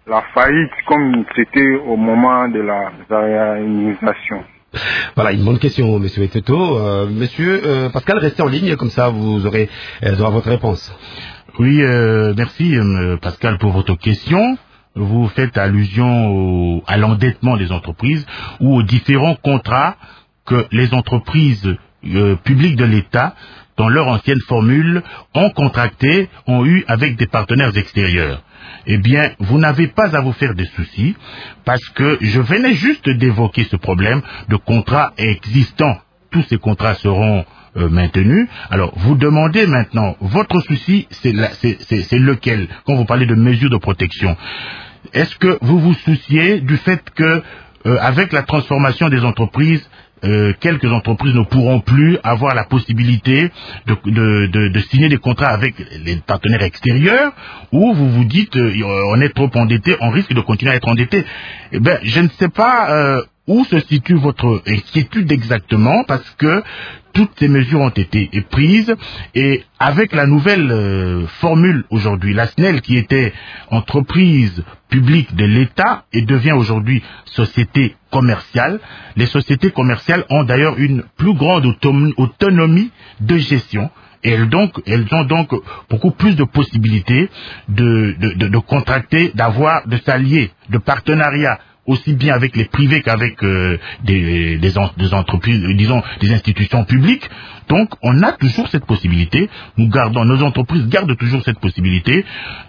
la faillite comme c'était au moment de la réorganisation. Voilà, une bonne question, monsieur Eteto. Euh, monsieur euh, Pascal, restez en ligne, comme ça vous aurez, euh, aurez votre réponse. Oui, euh, merci euh, Pascal pour votre question. Vous faites allusion au, à l'endettement des entreprises ou aux différents contrats que les entreprises euh, publiques de l'État, dans leur ancienne formule, ont contractés, ont eu avec des partenaires extérieurs. Eh bien, vous n'avez pas à vous faire des soucis, parce que je venais juste d'évoquer ce problème de contrats existants. Tous ces contrats seront euh, maintenus. Alors, vous demandez maintenant, votre souci, c'est, la, c'est, c'est, c'est lequel, quand vous parlez de mesures de protection? Est-ce que vous vous souciez du fait que, euh, avec la transformation des entreprises, Euh, quelques entreprises ne pourront plus avoir la possibilité de, de, de, de signer des contrats avec les partenaires extérieurs, ou vous vous dites euh, on est trop endetté, on risque de continuer à être endetté? Eh ben, je ne sais pas euh, où se situe votre inquiétude exactement, parce que toutes ces mesures ont été prises, et avec la nouvelle euh, formule aujourd'hui, la S N E L, qui était entreprise publique de l'État et devient aujourd'hui société commerciale. Les sociétés commerciales ont d'ailleurs une plus grande autom- autonomie de gestion. Et elles, donc, elles ont donc beaucoup plus de possibilités de, de, de, de contracter, d'avoir, de s'allier, de partenariats, aussi bien avec les privés qu'avec euh, des, des, en, des entreprises, disons, des institutions publiques. Donc, on a toujours cette possibilité. Nous gardons, nos entreprises gardent toujours cette possibilité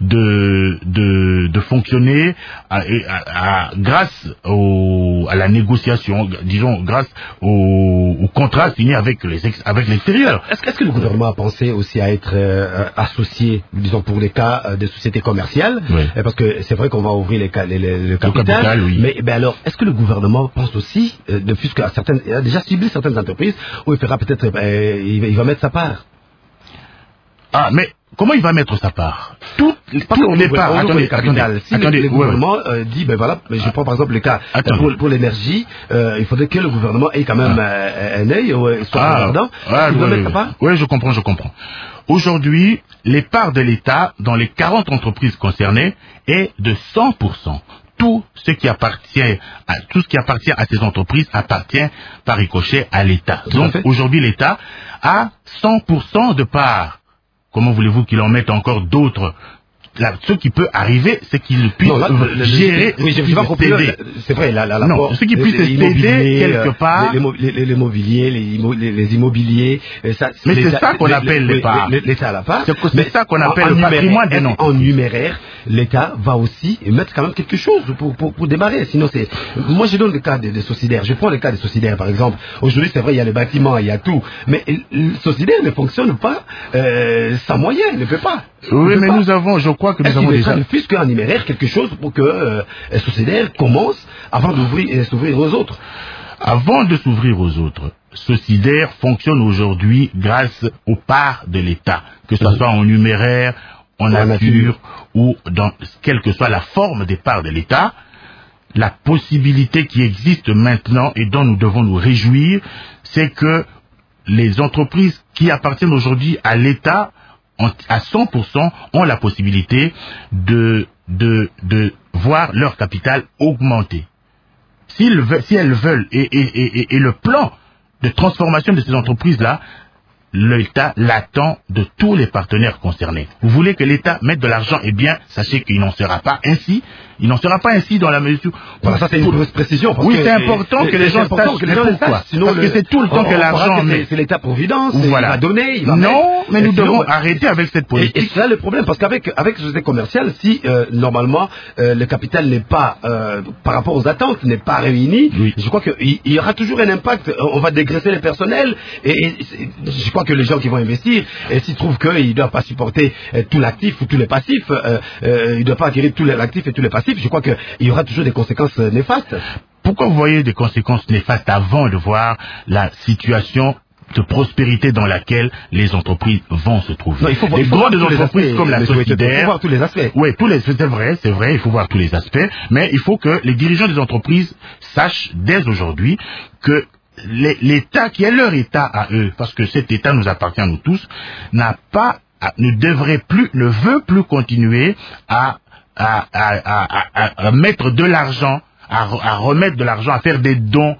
de de, de fonctionner à, à, à, grâce au, à la négociation, disons, grâce au, au contrat signé avec les ex, avec l'extérieur. Est-ce, est-ce que le gouvernement a pensé aussi à être euh, associé, disons, pour les cas euh, des sociétés commerciales? Oui. Parce que c'est vrai qu'on va ouvrir les, les, les, le capital. Le capital, oui. Mais ben alors, est-ce que le gouvernement pense aussi, euh, de, puisque certaines, il a déjà ciblé certaines entreprises, où il fera peut-être, euh, il, va, il va mettre sa part? Ah, mais comment il va mettre sa part? Toutes, toutes les parts. Attendez, attendez, si attendez, le, le gouvernement ouais, ouais. Euh, dit, ben voilà, je prends par exemple le cas attendez. pour, pour l'énergie, euh, il faudrait que le gouvernement ait quand même ah. euh, un œil, ou soit ah. regardant. Ah, il oui, va oui, mettre oui. sa part? Oui, je comprends, je comprends. Aujourd'hui, les parts de l'État dans les quarante entreprises concernées est de cent pour cent. Tout ce qui appartient à tout ce qui appartient à ces entreprises appartient par ricochet à l'État. Tout Donc aujourd'hui l'État a cent pour cent de parts. Comment voulez-vous qu'il en mette encore d'autres? Là, ce qui peut arriver, c'est qu'il puisse non, là, le, gérer. Le, oui, je vais compris. C'est vrai, la, la, la non, port, ce qui puisse s'aider quelque part. Les, les, les, les mobiliers, les, immo, les, les immobiliers. Ça, mais c'est ça qu'on appelle les parts. L'État à la part. C'est, c'est ça qu'on appelle en, le patrimoine des noms. En numéraire, l'État va aussi mettre quand même quelque chose pour, pour, pour démarrer. Sinon, c'est. Moi, je donne le cas des, des sociétaires. Je prends le cas des sociétaires, par exemple. Aujourd'hui, c'est vrai, il y a les bâtiments, il y a tout. Mais le sociétaire ne fonctionne pas euh, sans moyens, ne peut pas. Oui, mais pas. Nous avons, je crois que nous Est-ce avons déjà... déjà... Plus qu'en numéraire, quelque chose pour que euh, un sociétaire commence avant d'ouvrir et s'ouvrir aux autres. Avant de s'ouvrir aux autres, Socidaire fonctionne aujourd'hui grâce aux parts de l'État, que ce soit en numéraire, en nature, nature, ou dans quelle que soit la forme des parts de l'État. La possibilité qui existe maintenant et dont nous devons nous réjouir, c'est que les entreprises qui appartiennent aujourd'hui à l'État à cent pour cent ont la possibilité de, de, de voir leur capital augmenter. S'ils veulent, si elles veulent, et, et, et, et le plan de transformation de ces entreprises-là, l'État l'attend de tous les partenaires concernés. Vous voulez que l'État mette de l'argent, eh bien, sachez qu'il n'en sera pas ainsi. Il n'en sera pas ainsi dans la mesure... Voilà, ça c'est une grosse précision. Parce oui, que c'est important que les gens sachent que les gens pourquoi. Sinon parce le... que c'est tout le temps que l'argent... C'est, c'est l'État-providence, voilà. Il va donner, il va Non, mettre. mais nous sinon, devons arrêter avec cette politique. Et, et c'est là le problème, parce qu'avec avec la société commerciale, si euh, normalement euh, le capital n'est pas, euh, par rapport aux attentes, n'est pas réuni, oui. Je crois qu'il y aura toujours un impact. On va dégraisser le personnel, et, et je crois que les gens qui vont investir, et s'ils trouvent qu'ils ne doivent pas supporter euh, tout l'actif ou tous les passifs, euh, euh, ils ne doivent pas acquérir tout l'actif et tous les passifs, je crois qu'il y aura toujours des conséquences euh, néfastes. Pourquoi vous voyez des conséquences néfastes avant de voir la situation de prospérité dans laquelle les entreprises vont se trouver? Non, il faut voir, les il faut grandes voir entreprises aspects, comme la Socidaire, il faut voir tous les aspects. Oui, tous les, c'est vrai, c'est vrai, il faut voir tous les aspects, mais il faut que les dirigeants des entreprises sachent dès aujourd'hui que l'État, qui est leur État à eux, parce que cet État nous appartient à nous tous, n'a pas, ne devrait plus, ne veut plus continuer à à, à, à, à, à mettre de l'argent, à, à remettre de l'argent, à faire des dons.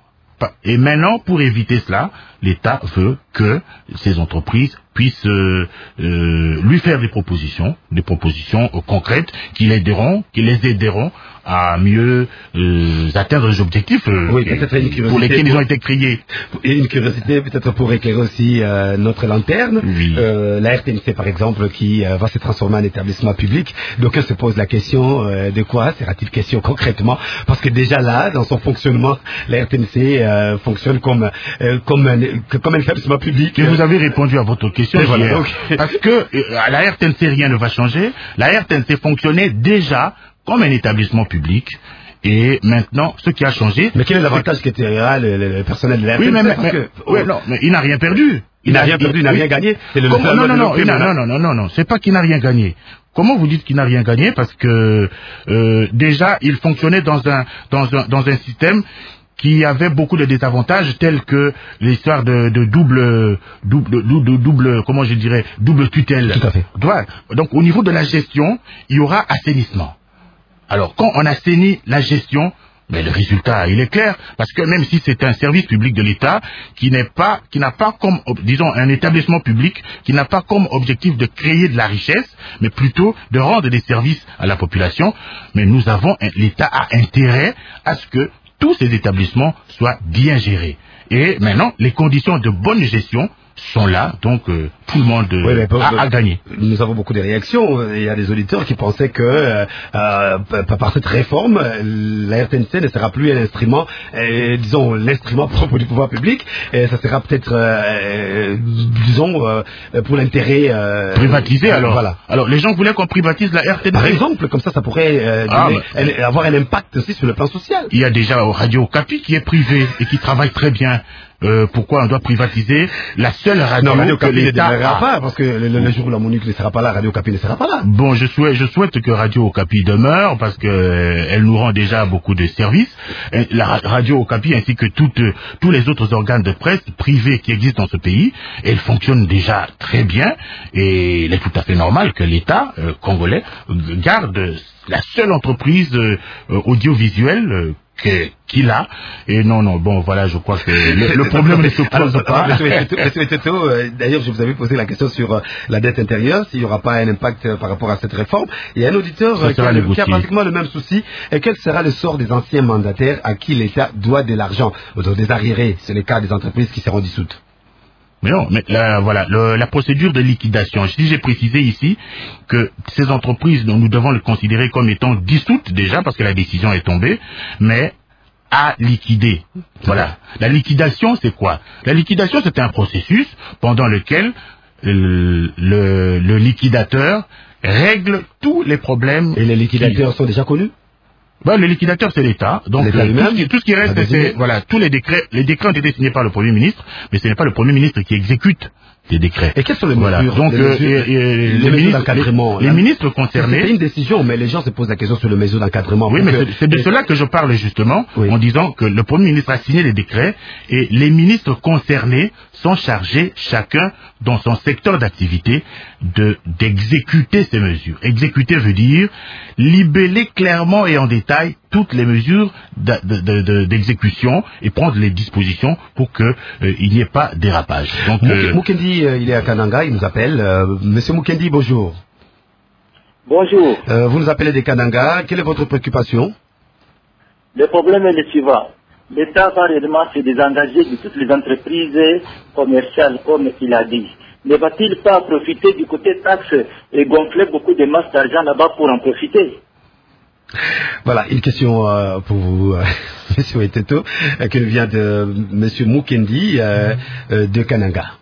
Et maintenant, pour éviter cela, l'État veut que ces entreprises puissent euh, euh, lui faire des propositions, des propositions euh, concrètes qui l'aideront, qui les aideront à mieux euh, atteindre les objectifs euh, oui, une pour lesquels ils ont été créés. Et une curiosité peut-être pour éclairer aussi euh, notre lanterne. Oui. Euh, la R T N C par exemple qui euh, va se transformer en établissement public. Donc elle se pose la question euh, de quoi sera-t-il question concrètement? Parce que déjà là, dans son fonctionnement, la R T N C euh, fonctionne comme euh, comme un comme un établissement public. Et vous avez répondu à votre question voilà, hier. donc... Parce que euh, à la R T N C rien ne va changer. La R T N C fonctionnait déjà comme un établissement public. Et maintenant, ce qui a changé... Mais quel est l'avantage que tirera le, le, le personnel de la R T N C? Oui, mais, mais, que, oh. ouais, non, mais il n'a rien perdu. Il n'a rien perdu, il n'a rien gagné. C'est le non, non, non, non, non, non, non, non, non, c'est pas qu'il n'a rien gagné. Comment vous dites qu'il n'a rien gagné? Parce que euh, déjà, il fonctionnait dans un, dans un, dans un système qui avait beaucoup de désavantages tels que l'histoire de, de double, double, double, double, comment je dirais, double tutelle. Tout à fait. Donc, au niveau de la gestion, il y aura assainissement. Alors, quand on assainit la gestion, mais le résultat, il est clair, parce que même si c'est un service public de l'État qui n'est pas, qui n'a pas comme, disons, un établissement public qui n'a pas comme objectif de créer de la richesse, mais plutôt de rendre des services à la population, mais nous avons, l'État a intérêt à ce que tous ces établissements soient bien gérés. Et maintenant, les conditions de bonne gestion sont là, donc euh, tout le monde euh, oui, bon, a, a gagné. Nous avons beaucoup de réactions. Il y a des auditeurs qui pensaient que euh, euh, par cette réforme, la R T N C ne sera plus un instrument, euh, disons, l'instrument propre du pouvoir public, et ça sera peut-être, euh, disons, euh, pour l'intérêt... Euh, privatisé, euh, alors voilà. Alors, les gens voulaient qu'on privatise la R T N C. Par exemple, comme ça, ça pourrait euh, ah, donner, mais... avoir un impact aussi sur le plan social. Il y a déjà Radio Okapi qui est privé et qui travaille très bien. Euh, pourquoi on doit privatiser la seule radio, non, Radio que Okapi l'État ne demeurera pas, parce que le, le jour où la Monique ne sera pas là, Radio Okapi ne sera pas là. Bon, je souhaite, je souhaite que Radio Okapi demeure, parce que euh, elle nous rend déjà beaucoup de services. Et la Radio Okapi ainsi que toutes, euh, tous les autres organes de presse privés qui existent dans ce pays, elle fonctionne déjà très bien, et il est tout à fait normal que l'État euh, congolais garde la seule entreprise euh, audiovisuelle euh, qu'il a, et non, non, bon, voilà, je crois que le, le problème ne se pose alors, pas. Monsieur Teto, euh, d'ailleurs, je vous avais posé la question sur euh, la dette intérieure, s'il n'y aura pas un impact euh, par rapport à cette réforme. Il y a un auditeur euh, qui, a, qui a pratiquement le même souci. Et quel sera le sort des anciens mandataires à qui l'État doit de l'argent, des arriérés? C'est le cas des entreprises qui seront dissoutes. Mais non, mais la, voilà, le, la procédure de liquidation. Si j'ai précisé ici que ces entreprises, nous devons les considérer comme étant dissoutes déjà, parce que la décision est tombée, mais à liquider. Voilà. La liquidation, c'est quoi? La liquidation, c'est un processus pendant lequel le, le, le liquidateur règle tous les problèmes. Et les liquidateurs qui... sont déjà connus? Ben, le liquidateur, c'est l'État. Donc, euh, tout, ce qui, tout ce qui reste, c'est, voilà, tous les décrets, les décrets ont été signés par le Premier ministre, mais ce n'est pas le Premier ministre qui exécute les décrets. Et quelles sont les mesures? Voilà. Donc, les, euh, mesures, et, et, les, les, mesures ministres, les, les ministres concernés. C'est une décision, mais les gens se posent la question sur les mesures d'encadrement. Oui, mais que... c'est de cela que je parle justement, oui. En disant que le Premier ministre a signé les décrets et les ministres concernés sont chargés, chacun dans son secteur d'activité, de d'exécuter ces mesures. Exécuter veut dire libeller clairement et en détail toutes les mesures d'exécution et prendre les dispositions pour que euh, il n'y ait pas dérapage. Donc, euh... Mukendi, euh, il est à Kananga, il nous appelle. Euh, Monsieur Mukendi, bonjour. Bonjour. Euh, vous nous appelez de Kananga. Quelle est votre préoccupation? Le problème est le suivant. L'État va réellement se désengager de toutes les entreprises commerciales, comme il a dit. Ne va-t-il pas profiter du côté taxe et gonfler beaucoup de masses d'argent là-bas pour en profiter? Voilà, une question euh, pour vous, euh, Monsieur Eteto, euh, qui vient de Monsieur Mukendi euh, euh, de Kananga.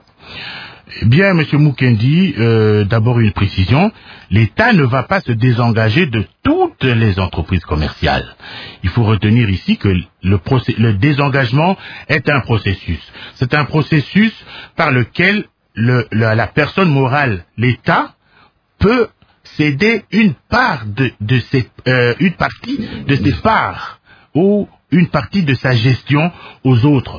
Bien, Monsieur Mukendi, euh, d'abord une précision. L'État ne va pas se désengager de toutes les entreprises commerciales. Il faut retenir ici que le, procé- le désengagement est un processus. C'est un processus par lequel le, le, la personne morale, l'État, peut céder une part de, de ses, euh, une partie de ses parts ou une partie de sa gestion aux autres.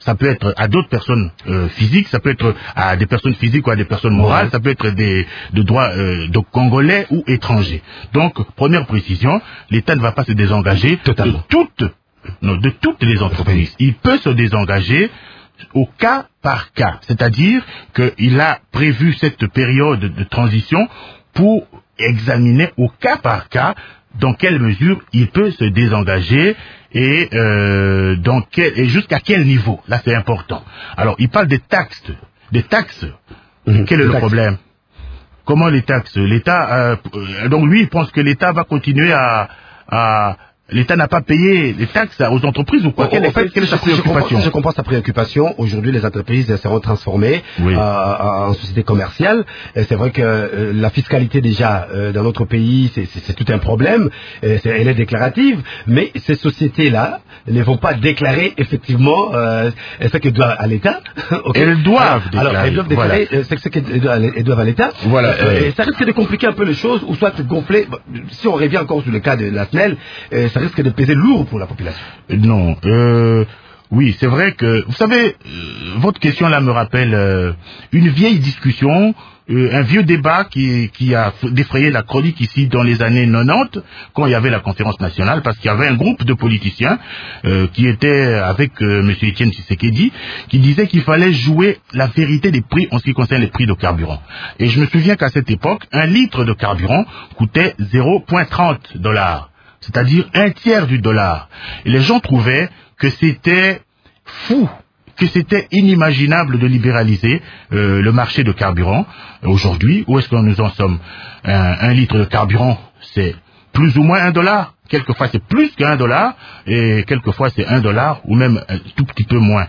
ça peut être à d'autres personnes euh, physiques, ça peut être à des personnes physiques ou à des personnes morales, ouais. ça peut être des de droits euh, de Congolais ou étrangers. Donc, première précision, l'État ne va pas se désengager Totalement. de toutes, non, de toutes les entreprises. Il peut se désengager au cas par cas, c'est-à-dire qu'il a prévu cette période de transition pour examiner au cas par cas dans quelle mesure il peut se désengager et, euh, dans quel, et jusqu'à quel niveau. Là, c'est important. Alors, il parle des taxes. Des taxes. Mmh, quel est le taxes. problème? Comment les taxes? L'État, euh, donc lui, il pense que l'État va continuer à, à l'État n'a pas payé les taxes aux entreprises ou quoi? Quelle, en fait, quelle est sa préoccupation? Je comprends sa préoccupation. Aujourd'hui, les entreprises seront transformées oui. euh, en sociétés commerciales. Et c'est vrai que euh, la fiscalité déjà euh, dans notre pays, c'est, c'est, c'est tout un problème. Et c'est, elle est déclarative, mais ces sociétés-là ne vont pas déclarer effectivement euh, ce qu'elles doivent à l'État. okay. Elles doivent déclarer. Alors, elles doivent déclarer voilà. ce qu'elles doivent à l'État. Voilà. Euh, et ça risque de compliquer un peu les choses, ou soit de gonfler. Si on revient encore sur le cas de la S N E L, euh, ça risque de peser lourd pour la population. Non, euh, oui, c'est vrai que, vous savez, euh, votre question là me rappelle euh, une vieille discussion, euh, un vieux débat qui, qui a défrayé la chronique ici dans les années quatre-vingt-dix, quand il y avait la conférence nationale, parce qu'il y avait un groupe de politiciens euh, qui était avec euh, M. Etienne Tshisekedi, qui disait qu'il fallait jouer la vérité des prix en ce qui concerne les prix de carburant. Et je me souviens qu'à cette époque, un litre de carburant coûtait zéro virgule trente dollars. C'est-à-dire un tiers du dollar. Et les gens trouvaient que c'était fou, que c'était inimaginable de libéraliser euh, le marché de carburant. Aujourd'hui, où est-ce que nous en sommes? un, un litre de carburant, c'est plus ou moins un dollar. Quelquefois, c'est plus qu'un dollar, et quelquefois, c'est un dollar, ou même un tout petit peu moins.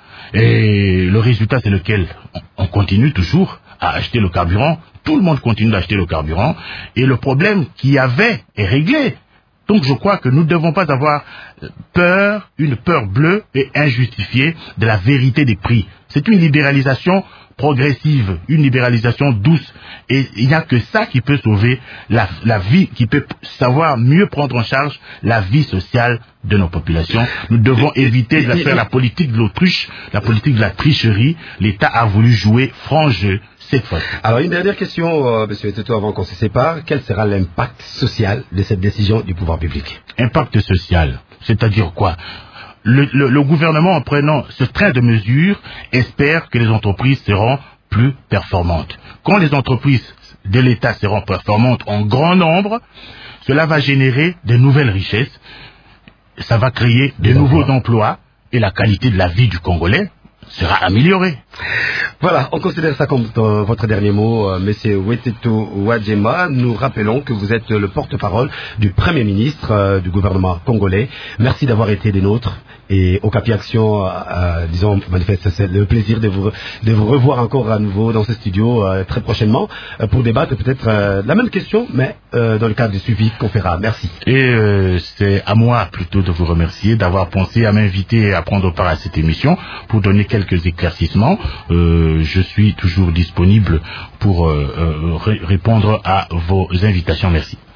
Et le résultat, c'est lequel? On continue toujours à acheter le carburant. Tout le monde continue d'acheter le carburant. Et le problème qu'il y avait est réglé. Donc je crois que nous ne devons pas avoir peur, une peur bleue et injustifiée de la vérité des prix. C'est une libéralisation progressive, une libéralisation douce. Et il n'y a que ça qui peut sauver la, la vie, qui peut savoir mieux prendre en charge la vie sociale de nos populations. Nous devons éviter de faire la politique de l'autruche, la politique de la tricherie. L'État a voulu jouer franc jeu cette fois. Alors une dernière question, euh, M. Eteto, avant qu'on se sépare. Quel sera l'impact social de cette décision du pouvoir public? Impact social, c'est-à-dire quoi? Le, le, le gouvernement, en prenant ce train de mesures, espère que les entreprises seront plus performantes. Quand les entreprises de l'État seront performantes en grand nombre, cela va générer de nouvelles richesses, ça va créer de nouveaux emplois, et la qualité de la vie du Congolais sera améliorée. Voilà, on considère ça comme euh, votre dernier mot, euh, Monsieur Weteto Wadjema. Nous rappelons que vous êtes le porte-parole du Premier ministre euh, du gouvernement congolais. Merci d'avoir été des nôtres. Et Okapi Action, euh, euh, disons, manifeste c'est le plaisir de vous, de vous revoir encore à nouveau dans ce studio euh, très prochainement euh, pour débattre peut-être euh, la même question, mais euh, dans le cadre du suivi qu'on fera. Merci. Et euh, c'est à moi plutôt de vous remercier d'avoir pensé à m'inviter à prendre part à cette émission pour donner quelques éclaircissements. Euh, je suis toujours disponible pour euh, euh, répondre à vos invitations. Merci.